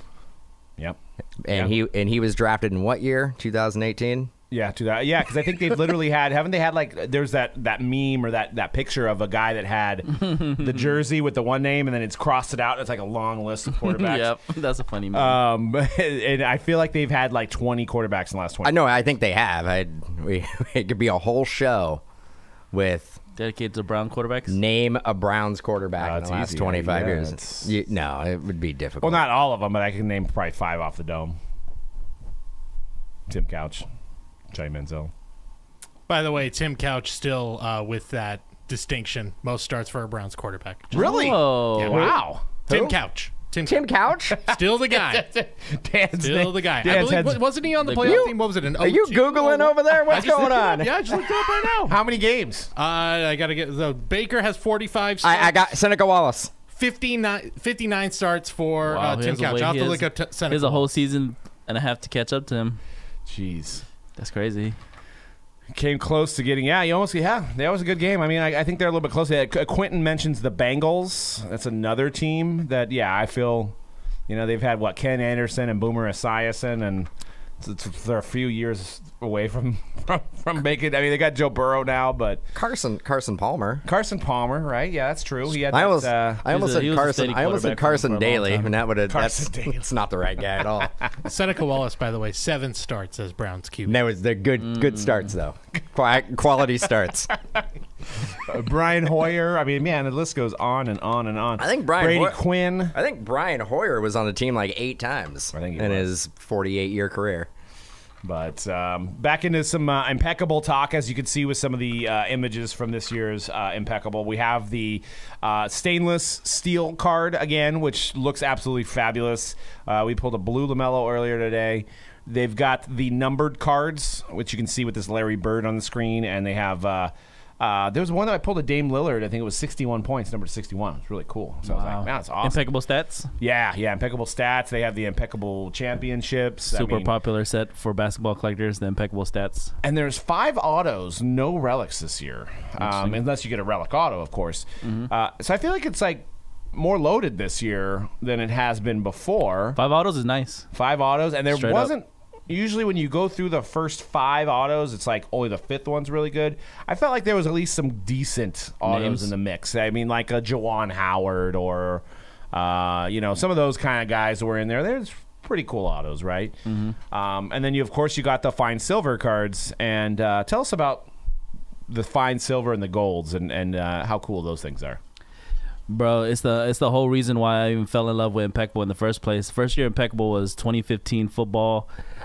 Yep. And Yeah. he and he was drafted in what year? twenty eighteen. Yeah, to that. Yeah, because I think they've literally had, haven't they had like, there's that, that meme or that, that picture of a guy that had the jersey with the one name and then it's crossed it out. And it's like a long list of quarterbacks. Yep, that's a funny movie. Um, and I feel like they've had like twenty quarterbacks in the last twenty. I know. I think they have. I we it could be a whole show with Dedicated to Brown quarterbacks. Name a Browns quarterback Oh, in it's the last easy. twenty-five Yeah, years. it's- You, no, it would be difficult. Well, not all of them, but I can name probably five off the dome. Tim Couch, Johnny Manziel. By the way, Tim Couch still uh, with that distinction. Most starts for a Browns quarterback. Just- Really? Whoa. Yeah, Wow. Tim Who? Couch. Tim, Tim Couch? Still the guy. Dan's Still name- the guy. I Dan's believe, had- wasn't he on the The- playoff You- team? What was it? An Are you Googling over there? What's going on? Yeah, I just looked it up right now. How many games? Uh, I got to get the Baker has forty-five. Starts, I, I got Seneca Wallace. fifty-nine, fifty-nine starts for Wow, uh, he Tim has a Couch. way- I'll have he to has- look up t- He Seneca. has a whole season and a half to catch up to him. Jeez. That's crazy. Came close to getting, yeah, you almost, yeah, that was a good game. I mean, I, I think they're a little bit close. Uh, Qu- Quentin mentions the Bengals. That's another team that, yeah, I feel, you know, they've had, what, Ken Anderson and Boomer Esiason, and it's, it's, they're a few years away from, from, from making, I mean, they got Joe Burrow now, but Carson Carson Palmer. Carson Palmer, right? Yeah, that's true. He had I that, almost, uh, I almost a- said he was a Carson. steady I almost said quarterback for- Carson for a long Daly, time. and that would have. That's, Carson Daly. that's not the right guy at all. Seneca Wallace, by the way, seven starts as Browns Q B. No, it's they're good. Good starts though. Qui- Quality starts. uh, Brian Hoyer. I mean, man, the list goes on and on and on. I think Brian Brady Hoyer- Quinn. I think Brian Hoyer was on the team like eight times I think he in was. his forty-eight year career. But um, back into some uh, impeccable talk, as you can see with some of the uh, images from this year's uh, impeccable. We have the uh, stainless steel card again, which looks absolutely fabulous. Uh, we pulled a blue LaMelo earlier today. They've got the numbered cards, which you can see with this Larry Bird on the screen, and they have. Uh, uh, there was one that I pulled a Dame Lillard. I think it was sixty-one points, number sixty-one. It was really cool. So I was like, man, that's awesome. Impeccable stats. Yeah, yeah, impeccable stats. They have the impeccable championships. I Super mean, popular set for basketball collectors. The impeccable stats. And there's five autos, no relics this year, um, unless you get a relic auto, of course. Mm-hmm. Uh, so I feel like it's like more loaded this year than it has been before. Five autos is nice. Five autos, and there Straight up. wasn't. Usually, when you go through the first five autos, it's like only the fifth one's really good. I felt like there was at least some decent autos Names. in the mix. I mean, like a Jawan Howard or, uh, you know, some of those kind of guys were in there. There's pretty cool autos, right? Mm-hmm. Um, and then you, of course, you got the fine silver cards. And uh, tell us about the fine silver and the golds and and uh, how cool those things are. Bro, it's the it's the whole reason why I even fell in love with Impeccable in the first place. First year Impeccable was twenty fifteen football.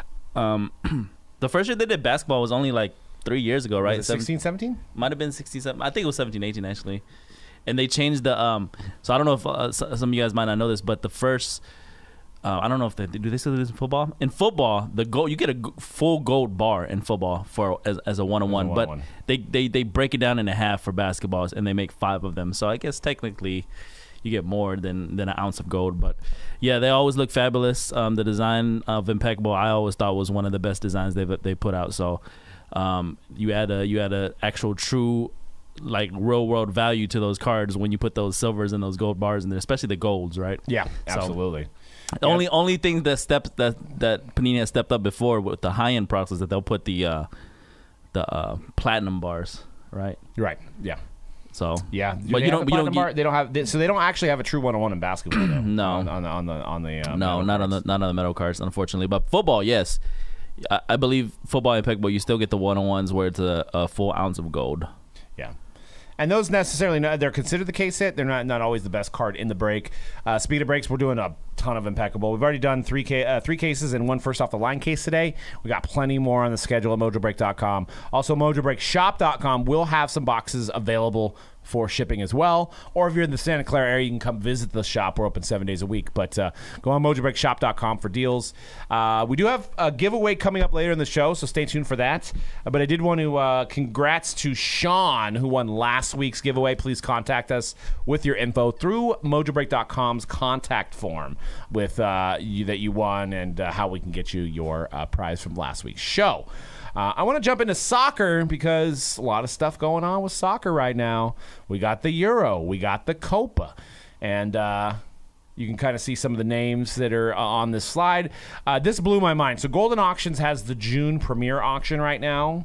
Um, the first year they did basketball was only like three years ago, right? Was it sixteen, seventeen? Might have been sixty-seven. I think it was seventeen, eighteen actually. And they changed the um. So I don't know if uh, s- some of you guys might not know this, but the first. Uh, I don't know if they do they still do this in football. In football, the gold you get a g- full gold bar in football for as, as a one on one, but one-on-one. they, they they break it down into half for basketballs and they make five of them. So I guess technically you get more than than an ounce of gold. But yeah, they always look fabulous. Um, the design of Impeccable I always thought was one of the best designs they they put out. So um, you add a you add a actual true like real world value to those cards when you put those silvers and those gold bars in there, especially the golds, right? Yeah, So- absolutely. The only only thing that steps that that Panini has stepped up before with the high end products is that they'll put the uh, the uh, platinum bars, right? Right. Yeah. So Yeah, Do but they you have don't the you platinum don't bar? get, They don't have. They, so they don't actually have a true one on one in basketball. Though, No. on, on the on the on the uh, no metal not on the cards. not on the metal cards, unfortunately. But football, yes, I, I believe football Impeccable. You still get the one on ones where it's a, a full ounce of gold. Yeah. And those necessarily, no, they're considered the case hit. They're not not always the best card in the break. Uh, speed of breaks, we're doing a ton of impeccable. We've already done three ca- uh, three cases and one first off the line case today. We got plenty more on the schedule at mojo break dot com. Also, mojo break shop dot com will have some boxes available for shipping as well. Or if you're in the Santa Clara area, you can come visit the shop. We're open seven days a week. But uh, go on mojo break shop dot com for deals. Uh, we do have a giveaway coming up later in the show, so stay tuned for that. Uh, but I did want to uh, congrats to Sean, who won last week's giveaway. Please contact us with your info through mojo break dot com's contact form with uh, you, that you won and uh, how we can get you your uh, prize from last week's show. Uh, I want to jump into soccer because a lot of stuff going on with soccer right now. We got the Euro, we got the Copa, and uh, you can kind of see some of the names that are uh, on this slide. Uh, this blew my mind. So Golden Auctions has the June premiere auction right now,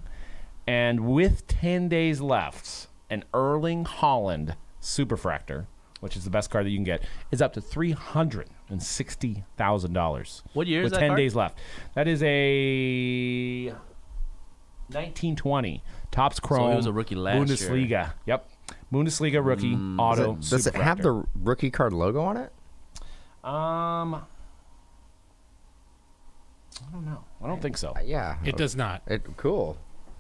and with ten days left, an Erling Haaland Superfractor, which is the best card that you can get, is up to three hundred sixty thousand dollars. What year is with that ten card? days left. That is a nineteen twenty. Topps Chrome. So he was a rookie last Bundesliga. year. Yep. Bundesliga rookie auto. Does it have the rookie card logo on it? Um, I don't know. I don't think so. Uh, yeah. It does not. It, cool.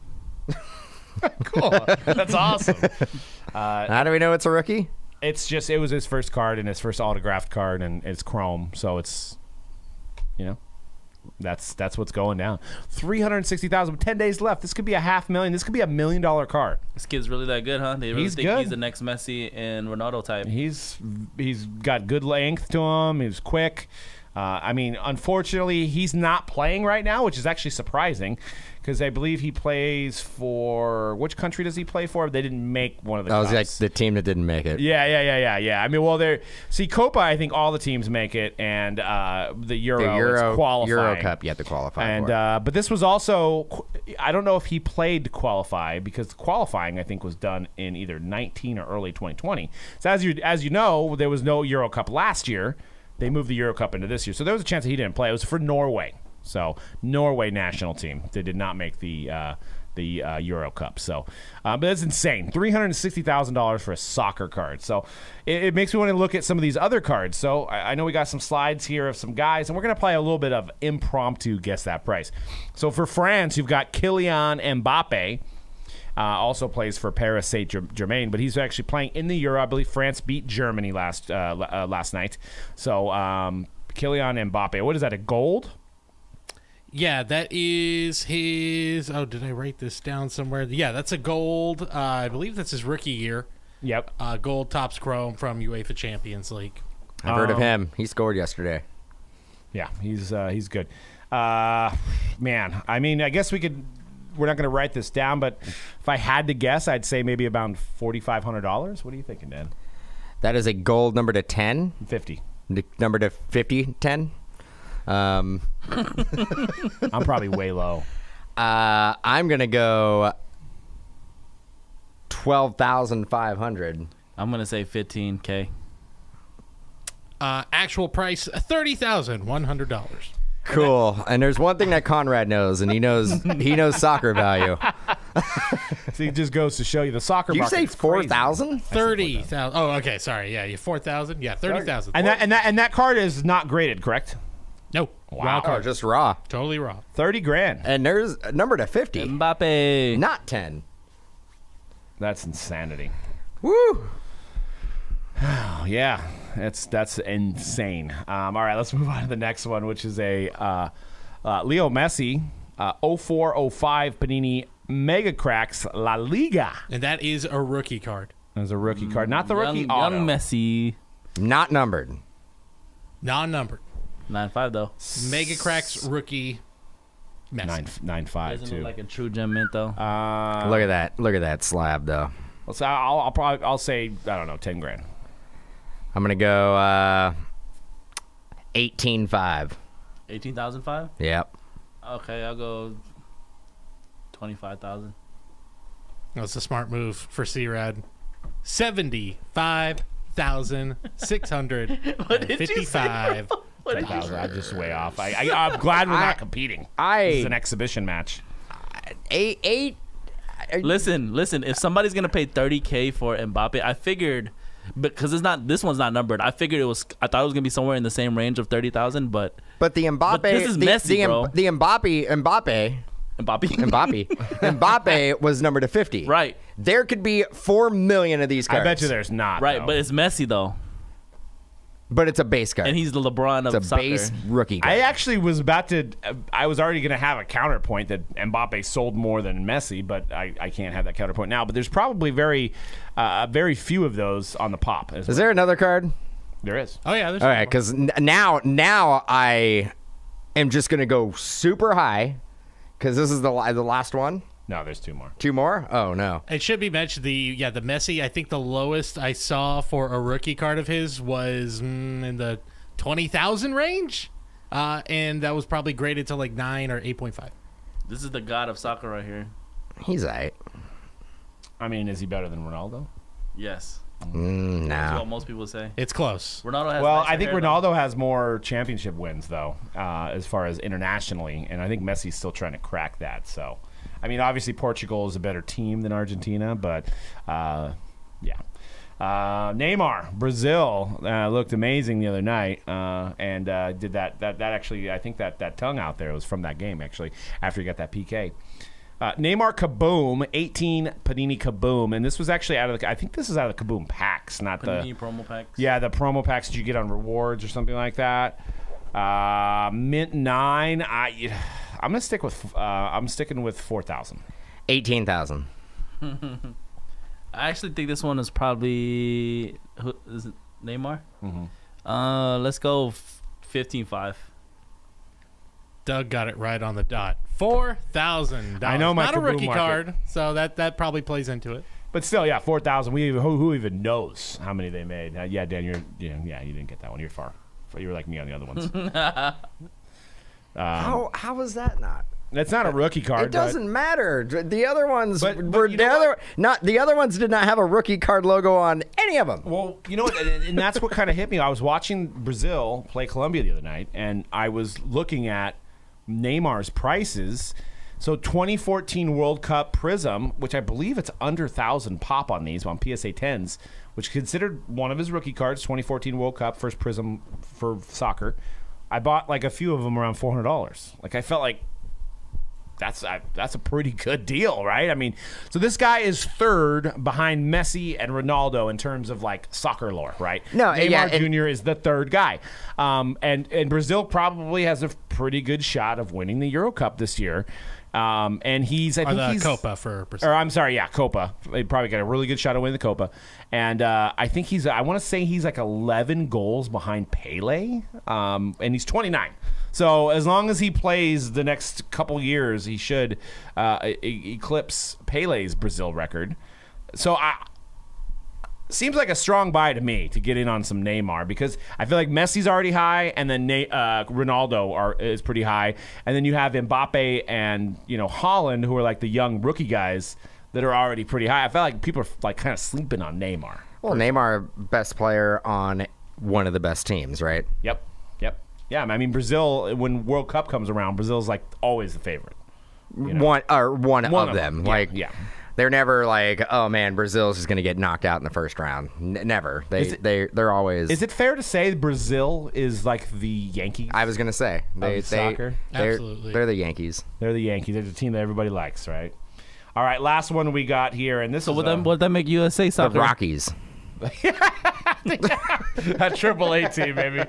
Cool. That's awesome. How do we know it's a rookie? It's just it was his first card and his first autographed card, and it's Chrome, so it's you know that's that's what's going down. Three hundred sixty thousand. Ten days left. This could be a half million. This could be a million dollar card. This kid's really that good, huh? They really He's think good. he's the next Messi and Ronaldo type. He's he's got good length to him. He's quick. Uh, I mean, unfortunately, he's not playing right now, which is actually surprising because I believe he plays for which country does he play for? They didn't make one of the. That was like cups. the team that didn't make it. Yeah, yeah, yeah, yeah, yeah. I mean, well, they're see Copa. I think all the teams make it, and uh, the Euro, The Euro is qualifying. Euro Cup, you have to qualify And for. uh, but this was also, I don't know if he played to qualify because the qualifying I think was done in either nineteen or early twenty twenty. So as you as you know, there was no Euro Cup last year. They moved the Euro Cup into this year, so there was a chance that he didn't play. It was for Norway, so Norway national team. They did not make the uh, the uh, Euro Cup. So, uh, but that's insane. Three hundred and sixty thousand dollars for a soccer card. So it, it makes me want to look at some of these other cards. So I, I know we got some slides here of some guys, and we're going to play a little bit of impromptu guess that price. So for France, you've got Kylian Mbappe. Uh, also plays for Paris Saint-Germain, but he's actually playing in the Euro. I believe France beat Germany last uh, uh, last night. So um, Kylian Mbappe, what is that, a gold? Yeah, that is his. Oh, did I write this down somewhere? Yeah, that's a gold. Uh, I believe that's his rookie year. Yep. Uh, gold Topps Chrome from UEFA Champions League. I've heard of um, him. He scored yesterday. Yeah, he's uh, he's good. Uh, man, I mean, I guess we could. We're not going to write this down, but if I had to guess, I'd say maybe about forty-five hundred dollars. What are you thinking, Dan? That is a gold number to ten. Fifty. N- Number to fifty, ten. Um, I'm probably way low. uh, I'm going to go twelve thousand five hundred. I'm gonna say fifteen K. Uh, actual price thirty thousand one hundred dollars. Cool. And there's one thing that Conrad knows, and he knows he knows soccer value. So it just goes to show you the soccer Did you market. say is four crazy. thousand? Thirty thousand. Oh, okay. Sorry. Yeah, you four thousand. Yeah, thirty thousand. And that and that and that card is not graded, correct? No. Wow. Wild Oh, card. just raw. Totally raw. Thirty grand. And there's a number to fifty, Mbappe. not ten. That's insanity. Woo! Oh, yeah, that's that's insane. Um, all right, let's move on to the next one, which is a uh, uh, Leo Messi uh, oh four oh five Panini Mega Cracks La Liga And that is a rookie card. as a rookie card, not the rookie young, auto. young Messi. Not numbered. Non-numbered. nine five though. Mega Cracks rookie. Messi. Nine nine five Doesn't too. look like a true gem mint though. uh, Look at that. Look at that slab, though. well, so I'll, I'll probably I'll say I don't know ten grand. I'm going to go uh, eighteen five. Eighteen thousand five. Yep. Okay, I'll go twenty-five thousand. That's a smart move for C-Rad. seventy-five thousand six hundred fifty-five. ten thousand. I'm just way off. I, I I'm glad we're I- not competing. I- this is an exhibition match. Eight, eight. Listen, listen. If somebody's gonna pay thirty K for Mbappe, I figured because it's not. This one's not numbered. I figured it was. I thought it was gonna be somewhere in the same range of thirty thousand, but But the Mbappe. But this is the, Messi, the, bro. the Mbappe. Mbappe. Mbappe. Mbappe. Mbappe was numbered to fifty. Right. There could be four million of these cards. I bet you there's not. Right, though. but it's Messi though, But it's a base card. and he's the LeBron of it's a soccer. base rookie card. I actually was about to. I was already going to have a counterpoint that Mbappe sold more than Messi, but I, I can't have that counterpoint now. But there's probably very, uh, very few of those on the pop. Is there another card? There is. Oh, yeah. There's All right, because now, now I am just gonna go super high, because this is the la- the last one. No, there's two more. Two more? Oh no. It should be mentioned the yeah the Messi. I think the lowest I saw for a rookie card of his was mm, in the twenty thousand range, uh, and that was probably graded to like nine or eight point five. This is the god of soccer right here. He's alright. I mean, is he better than Ronaldo? Yes, Mm, that's no. what most people say. It's close. Ronaldo has. Well, nicer I think hair, Ronaldo has more championship wins though, uh, as far as internationally, and I think Messi's still trying to crack that. So, I mean, obviously Portugal is a better team than Argentina, but uh, yeah. Uh, Neymar, Brazil uh, looked amazing the other night, uh, and uh, did that, that. That actually, I think that that tongue out there was from that game actually. After he got that P K, uh, Neymar Kaboom, eighteen Panini Kaboom, and this was actually out of the. I think this is out of the Kaboom packs, not Panini the promo packs. Yeah, the promo packs that you get on rewards or something like that. Uh, mint nine. I, I'm gonna stick with. Uh, I'm sticking with four thousand. eighteen thousand. I actually think this one is probably who, is it Neymar. Mm-hmm. Uh, let's go fifteen five. Doug got it right on the dot. Four thousand. I know my not a Kaboom rookie market. card, so that that probably plays into it. But still, yeah, four thousand. We who, who even knows how many they made? Uh, yeah, Dan, you're yeah, yeah, you didn't get that one. You're far. You were like me on the other ones. How how is that not? That's not a rookie card. It doesn't matter. The other ones But- but were you the know other what? not the other ones did not have a rookie card logo on any of them. Well, you know what, and, and that's what kind of hit me. I was watching Brazil play Colombia the other night, and I was looking at Neymar's prices. So twenty fourteen World Cup Prism, which I believe it's under one thousand pop on these, on P S A tens, which is considered one of his rookie cards, twenty fourteen World Cup, first Prism for soccer. I bought like a few of them around four hundred dollars. Like I felt like that's I, that's a pretty good deal, right? I mean, so this guy is third behind Messi and Ronaldo in terms of like soccer lore, right? No, Neymar yeah, and- Junior is the third guy, um, and and Brazil probably has a pretty good shot of winning the Euro Cup this year. Um, and he's, I Or think the he's Copa for Brazil. or I'm sorry, yeah, Copa. They probably got a really good shot of winning the Copa, and uh, I think he's. I want to say he's like eleven goals behind Pele, um, and he's twenty-nine. So as long as he plays the next couple years, he should uh, e- eclipse Pele's Brazil record. So I. Seems like a strong buy to me to get in on some Neymar because I feel like Messi's already high, and then Na- uh, Ronaldo are, is pretty high, and then you have Mbappe and you know Holland, who are like the young rookie guys that are already pretty high. I feel like people are like kind of sleeping on Neymar. Well, Neymar, best player on one of the best teams, right? Yep, yep, yeah. I mean Brazil, when World Cup comes around, Brazil's like always the favorite. You know? One or one, One of, of them. them, yeah, Like, yeah. they're never like, oh man, Brazil's just going to get knocked out in the first round. N- never. They Is it- they they're always. Is it fair to say Brazil is like the Yankees? I was going to say they Of they soccer? they're, Absolutely. they're the Yankees. They're the Yankees. They're the team that everybody likes, right? All right, last one we got here, and this So is would uh, that would that make U S A The soccer? Rockies. a triple A team, baby.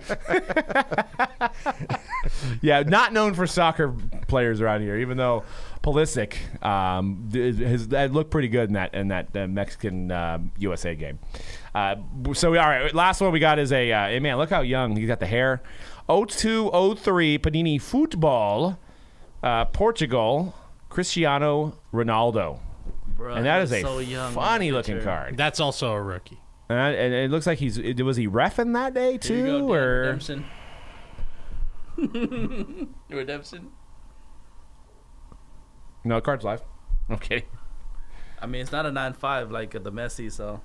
Yeah, not known for soccer players around here, even though Pulisic um, has that looked pretty good in that in that uh, Mexican um, U S A game. Uh, so all right, last one we got is a uh, hey, man. Look how young he's got the hair. oh two oh three Panini Football, uh, Portugal, Cristiano Ronaldo, Bro, and that he's is a so young in funny that looking picture. card. That's also a rookie. And, I- and it looks like he's was he reffing that day too, Here you go, Dan or Redemption. Redemption. no? The card's live. I'm kidding. I mean, it's not a nine five like the Messi, so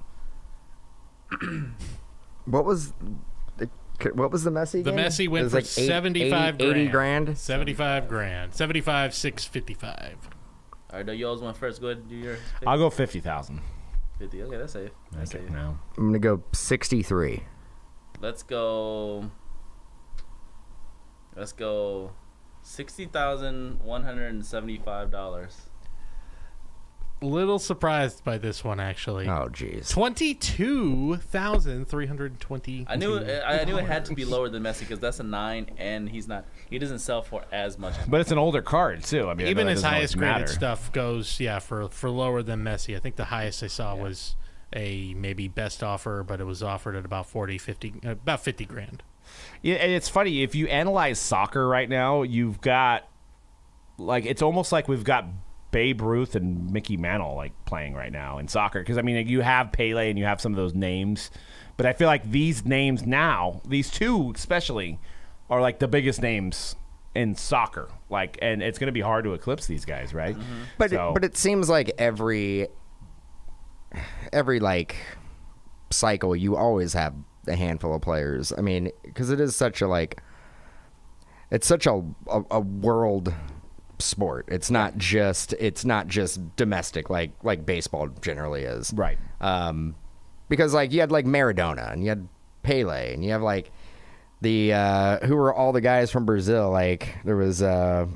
What was the, what was the Messi The game? Messi It went was for like eight- seventy-five eighty, grand. eighty grand. Seventy-five grand. Seventy-five six fifty-five. all right. You always went first. Go ahead and do your pick. I'll go fifty thousand. fifty. Okay, that's safe. That's Okay, safe. now. I'm gonna go sixty-three. Let's go. Let's go. Sixty thousand one hundred and seventy-five dollars. Little surprised by this one actually. Oh jeez. Twenty-two thousand three hundred twenty. I knew it, I knew it had to be lower than Messi because that's a nine, and he's not. He doesn't sell for as much. But it's an older card too. I mean, I Even know that his doesn't always highest graded matter. stuff goes, yeah, for for lower than Messi. I think the highest I saw was a maybe best offer, but it was offered at about forty, fifty, uh, about fifty grand. Yeah, and it's funny if you analyze soccer right now. You've got like it's almost like we've got Babe Ruth and Mickey Mantle like playing right now in soccer because I mean like, you have Pele and you have some of those names, but I feel like these names now, these two especially, are like the biggest names in soccer. Like, and it's going to be hard to eclipse these guys, right? Mm-hmm. But So- it, but it seems like every every like cycle you always have a handful of players. I mean, because it is such a like it's such a a, a world sport. It's not just it's not just domestic like like baseball generally is. Right. Um, because like you had like Maradona and you had Pele and you have like the uh, who were all the guys from Brazil? Like there was uh,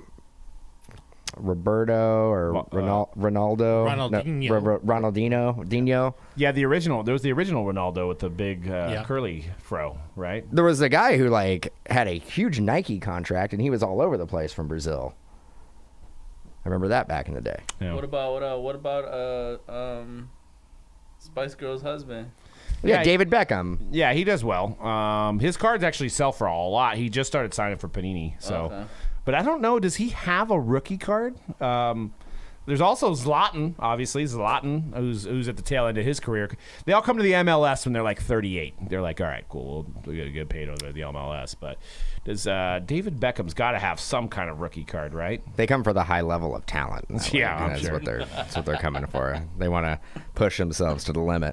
Roberto or Well, uh, Ronal- Ronaldo, Ronaldinho. No, Ro- Ronaldinho, Dino. Yeah, the original. There was the original Ronaldo with the big uh, Yeah. curly fro, right? There was a guy who like had a huge Nike contract and he was all over the place from Brazil. I remember that back in the day. Yeah. What about what? Uh, what about uh um, Spice Girl's husband? Yeah, Yeah, David Beckham. Yeah, he does well. Um, his cards actually sell for a lot. He just started signing for Panini, so. Okay. But I don't know. Does he have a rookie card? Um, there's also Zlatan, obviously Zlatan, who's who's at the tail end of his career. They all come to the M L S when they're like thirty-eight. They're like, all right, cool, we'll, we'll get paid over the M L S. But does uh, David Beckham's got to have some kind of rookie card, right? They come for the high level of talent. That Yeah, way. I'm that's sure. what they're that's what they're coming for. They want to push themselves to the limit.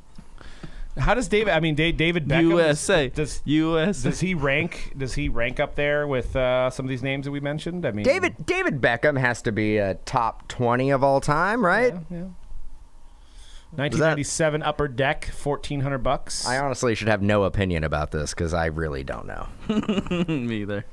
How does David? I mean, Da- David Beckham. U S A. Does U S A. does he rank? Does he rank up there with uh, some of these names that we mentioned? I mean, David David Beckham has to be a top twenty of all time, right? Yeah. nineteen ninety-seven Upper Deck, fourteen hundred bucks. I honestly should have no opinion about this because I really don't know. Me either.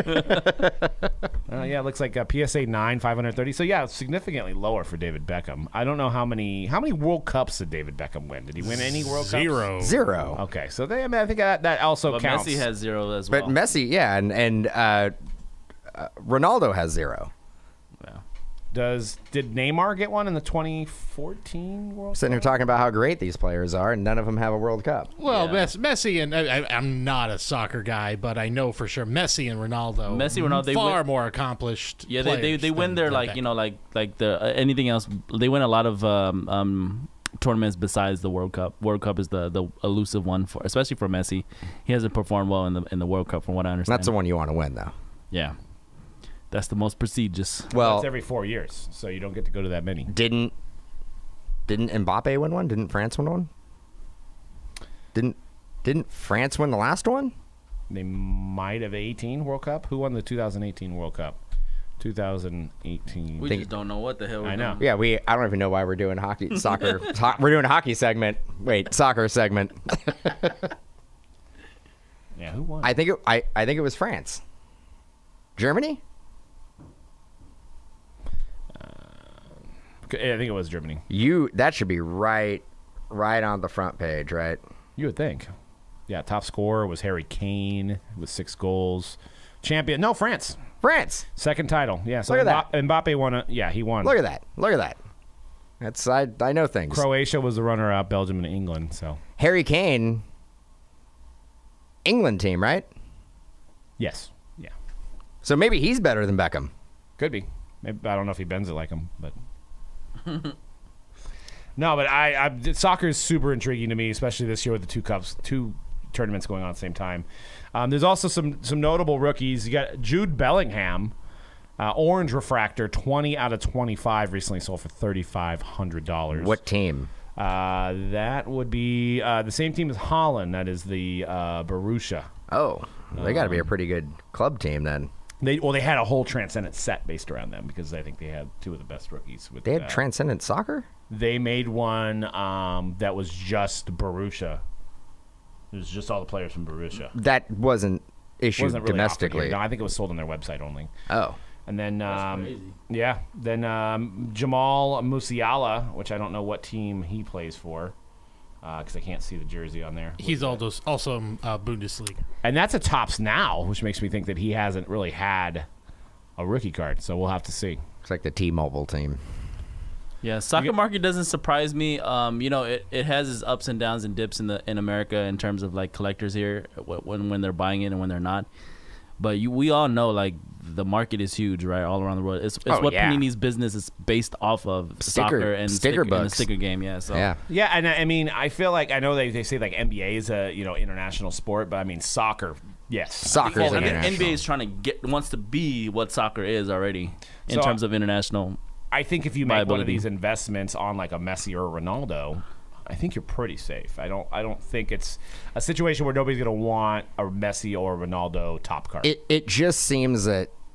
Uh, yeah, it looks like a P S A nine, five hundred thirty. So yeah, significantly lower for David Beckham. I don't know how many how many World Cups did David Beckham win? Did he win any World Cups? Zero. Zero. Okay, so they, I, mean, I think that, that also But counts. Messi has zero as But well. Messi, yeah, and and uh, uh, Ronaldo has zero. Yeah. Does did Neymar get one in the twenty fourteen World Sitting here Cup? talking about how great these players are, and none of them have a World Cup. Well, Yeah. Messi, Messi and I, I- I'm not a soccer guy, but I know for sure Messi and Ronaldo, Messi, Ronaldo, they far win- more accomplished. Yeah, they they, players they win than- their than like Beckham. you know like like the uh, anything else. They win a lot of um, um, tournaments besides the World Cup. World Cup is the, the elusive one for especially for Messi. He hasn't performed well in the in the World Cup from what I understand. That's the one you want to win, though. Yeah, that's the most prestigious. Well, That's every four years, so you don't get to go to that many. didn't didn't Mbappe win one? Didn't France win one? Didn't didn't France win the last one? They might have eighteen World Cup. Who won the two thousand eighteen World Cup? two thousand eighteen. We Think- just don't know what the hell we're I know. doing. Yeah, we. I don't even know why we're doing hockey, soccer. ho- we're doing a hockey segment. Wait, soccer segment. Yeah, who won? I think it. I, I think it was France. Germany. I think it was Germany. You. That should be right, right on the front page, right? You would think. Yeah, top scorer was Harry Kane with six goals. Champion, no, France. France. Second title. Yeah, so Look at Mba- Mbappe won it. Yeah, he won. Look at that. Look at that. That's I. I know things. Croatia was the runner-up. Belgium and England. So Harry Kane. England team, right? yes, yeah, So maybe he's better than Beckham. could be. Maybe, I don't know if he bends it like him, but no. But I, I soccer is super intriguing to me, especially this year with the two cups, two tournaments going on at the same time. Um, there's also some some notable rookies. You got Jude Bellingham, uh, orange refractor, twenty out of twenty-five, recently sold for thirty-five hundred dollars. What team? Uh, that would be uh, the same team as Holland. That is the uh, Borussia. Oh, they got to be a pretty good club team then. They well, they had a whole Transcendent set based around them because I think they had two of the best rookies. With They had uh, Transcendent Soccer? They made one um, that was just Borussia. It was just all the players from Borussia. That wasn't issued Wasn't really offered domestically. here. No, I think it was sold on their website only. Oh. And then, um, crazy. yeah, then um, Jamal Musiala, which I don't know what team he plays for because I can't see the jersey on there. He's also also uh, Bundesliga. And that's a tops now, which makes me think that he hasn't really had a rookie card. So we'll have to see. It's like the T-Mobile team. Yeah, soccer get- market doesn't surprise me. Um, you know, it, it has its ups and downs and dips in the in America in terms of like collectors here wh- when when they're buying it and when they're not. But you, we all know like the market is huge, right, all around the world. It's, it's Oh, what yeah. Panini's business is based off of Sticker- soccer and sticker sticker, and the books. sticker game. Yeah, so Yeah. Yeah, and I I mean, I feel like I know they, they say like N B A is a you know international sport, but I mean soccer, yes, Soccer Well, is I mean, international. N B A is trying to get wants to be what soccer is already in So, terms of international. I think if you make one of Viability. these investments on like a Messi or a Ronaldo, I think you're pretty safe. I don't I don't think it's a situation where nobody's going to want a Messi or a Ronaldo top card. It it just seems that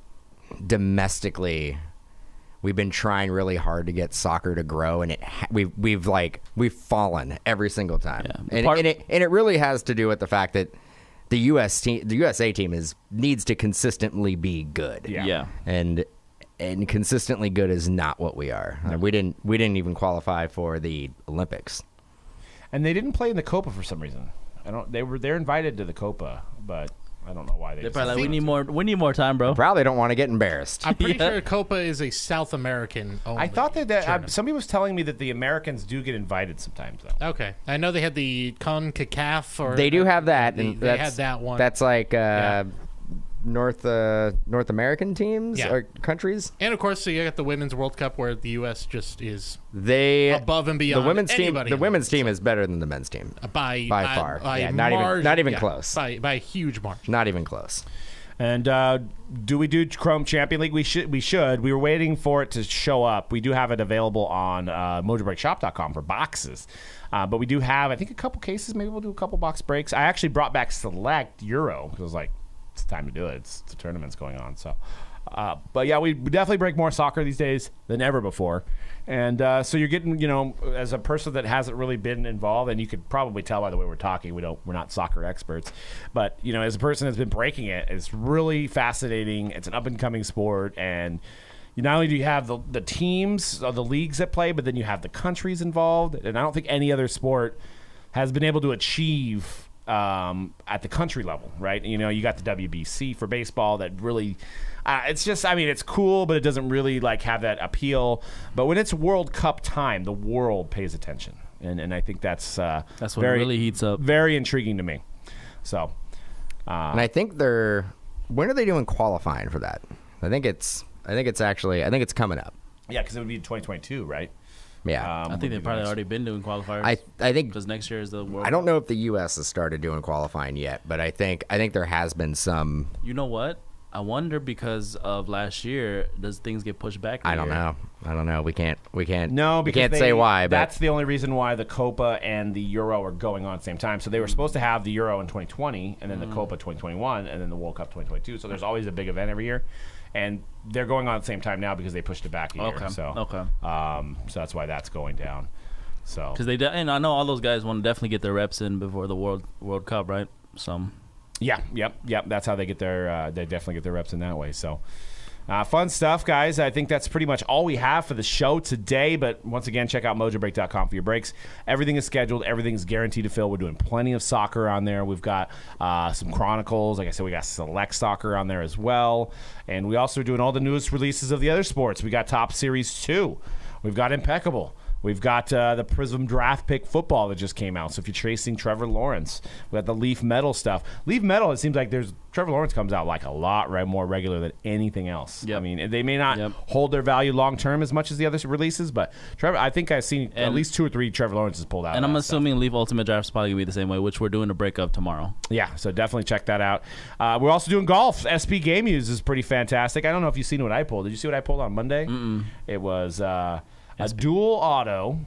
domestically, we've been trying really hard to get soccer to grow, and it ha- we've we've like we've fallen every single time. Yeah. And, Part- and it and it really has to do with the fact that the U S team, the U S A team, is needs to consistently be good. Yeah. Yeah. and and consistently good is not what we are. Uh, we didn't we didn't even qualify for the Olympics. And they didn't play in the Copa for some reason. I don't. They were they're invited to the Copa, but I don't know why they. They're decided probably like, we not need to. more. We need more time, bro. Probably don't want to get embarrassed. I'm pretty Yeah. sure Copa is a South American only. I thought that, that uh, tournament. somebody was telling me that the Americans do get invited sometimes, though. Okay, I know they had the CONCACAF, or They do have that, They, and they that's, had that one. That's like uh, North uh, North American teams Yeah. or countries. and of course, so you got the Women's World Cup where the U S just is They above and beyond the women's team. anybody The in women's the team is better than the men's team. by By by- far. by Yeah, not even- margin- not even yeah, close. by by a huge margin. Not even close. And uh, do we do Chrome Champion League? We should. We should. We were waiting for it to show up. We do have it available on uh, mojo break shop dot com for boxes. Uh, but we do have, I think, a couple cases. Maybe we'll do a couple box breaks. I actually brought back Select Euro because I was like, it's time to do it. It's the tournament's going on. So, uh, but yeah, we definitely break more soccer these days than ever before. And uh, so you're getting, you know, as a person that hasn't really been involved, and you could probably tell by the way we're talking, we don't, we're not soccer experts, but you know, as a person that's been breaking it, it's really fascinating. It's an up and coming sport, and you not only do you have the the teams or the leagues that play, but then you have the countries involved, and I don't think any other sport has been able to achieve um, at the country level, right? You know, you got the W B C for baseball that really, uh, it's just, I mean, it's cool, but it doesn't really like have that appeal. But when it's World Cup time, the world pays attention, and and I think that's uh, That's what very, really heats up. very intriguing to me. So, uh, And I think they're. When are they doing qualifying for that? I think it's. I think it's actually. I think it's coming up. yeah, because it would be twenty twenty-two, right? Yeah. Um, I would think be they've the probably next- already been doing qualifiers. I. I think. because next year is the World. I don't know if the U S has started doing qualifying yet, but I think. I think there has been some. You know what? I wonder because of last year, does things get pushed back? a I don't year? know. I don't know. We can't. We can't. No, we because can't they- say why. But that's the only reason why the Copa and the Euro are going on at the same time. So they were supposed to have the Euro in twenty twenty, and then the Copa twenty twenty-one, and then the World Cup twenty twenty-two. So there's always a big event every year, and they're going on at the same time now because they pushed it back a year. Okay. So Okay. um, so that's why that's going down. So Because they de- and I know all those guys want to definitely get their reps in before the World World Cup, right? So yeah, yep, yep. That's how they get their. Uh, they definitely get their reps in that way. So. Uh, fun stuff, guys. I think that's pretty much all we have for the show today. But once again, check out mojo break dot com for your breaks. Everything is scheduled. Everything's guaranteed to fill. We're doing plenty of soccer on there. We've got uh, some Chronicles. Like I said, we got Select Soccer on there as well. And we also are doing all the newest releases of the other sports. We got Top Series two. We've got Impeccable. We've got uh, the Prism Draft Pick Football that just came out. So if you're chasing Trevor Lawrence, we got the Leaf Metal stuff. Leaf Metal, it seems like there's Trevor Lawrence comes out like a lot right, more regular than anything else. Yep. I mean, they may not Yep. hold their value long term as much as the other releases, but Trevor, I think I've seen at And- least two or three Trevor Lawrence's pulled out. and of I'm that stuff. assuming Leaf Ultimate Draft is probably gonna be the same way, which we're doing a break of tomorrow. Yeah, so definitely check that out. Uh, we're also doing golf. S P Game Use is pretty fantastic. I don't know if you've seen what I pulled. Did you see what I pulled on Monday? Mm-mm. It was uh, a S P dual auto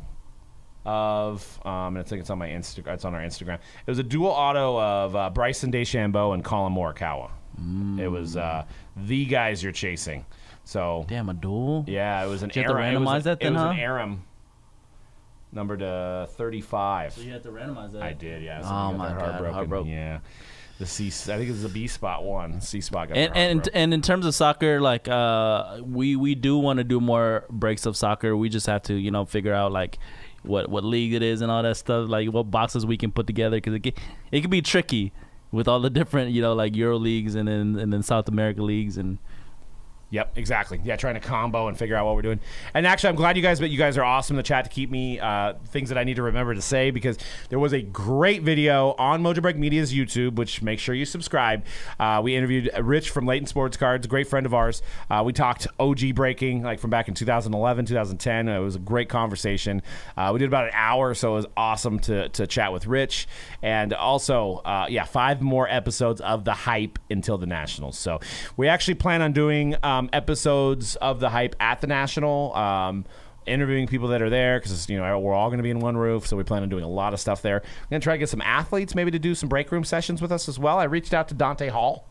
of um, and I think it's on my Instagram. It's on our Instagram. It was a dual auto of uh, Bryson DeChambeau and Colin Morikawa. Mm. It was uh, the guys you're chasing. So Damn, a duel. yeah, it was an Did you have to Aram. It was, randomize a- that then, it was huh? an Aram number to thirty-five. So you had to randomize that. I did, yeah. So Oh, we got my that God, heartbroken. heartbroken. Yeah, the C. I think it was the B spot one. C spot got And their and heartbroken. and in terms of soccer, like uh, we we do want to do more breaks of soccer. We just have to you know figure out like what what league it is and all that stuff. Like what boxes we can put together because it can, it can be tricky with all the different you know like Euro leagues and then and then South America leagues and. Yep, exactly. Yeah, trying to combo and figure out what we're doing. And actually, I'm glad you guys, but you guys are awesome in the chat to keep me uh, things that I need to remember to say because there was a great video on Mojo Break Media's YouTube, which make sure you subscribe. Uh, we interviewed Rich from Leighton Sports Cards, a great friend of ours. Uh, we talked O G breaking, like from back in two thousand eleven, two thousand ten. It was a great conversation. Uh, we did about an hour, so it was awesome to to chat with Rich. And also, uh, yeah, five more episodes of The Hype until the Nationals. So we actually plan on doing um, episodes of The Hype at the National, um, interviewing people that are there because you know we're all going to be in one roof, so we plan on doing a lot of stuff there. We're going to try to get some athletes maybe to do some break room sessions with us as well. I reached out to Dante Hall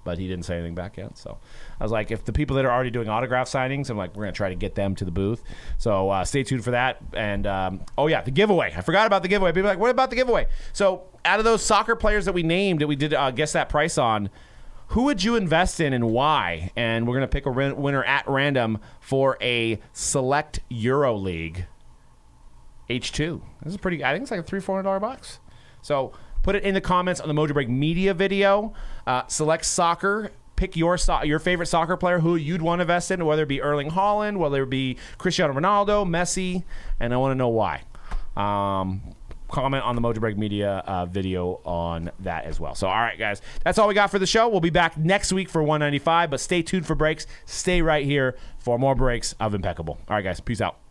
but he didn't say anything back yet. So I was like, if the people that are already doing autograph signings, I'm like, we're going to try to get them to the booth. So uh, stay tuned for that. And, um, oh, yeah, the giveaway. I forgot about the giveaway. People are like, what about the giveaway? So out of those soccer players that we named that we did uh, guess that price on, who would you invest in and why? And we're going to pick a win- winner at random for a select Euro League H two. This is pretty, I think it's like a three hundred dollars, four hundred dollars box. So put it in the comments on the Mojo Break Media video. Uh, select soccer. Pick your so- your favorite soccer player who you'd want to invest in, whether it be Erling Haaland, whether it be Cristiano Ronaldo, Messi, and I want to know why. Um, comment on the Mojo Break Media uh, video on that as well. So, all right, guys, that's all we got for the show. We'll be back next week for one ninety-five, but stay tuned for breaks. Stay right here for more breaks of Impeccable. All right, guys, peace out.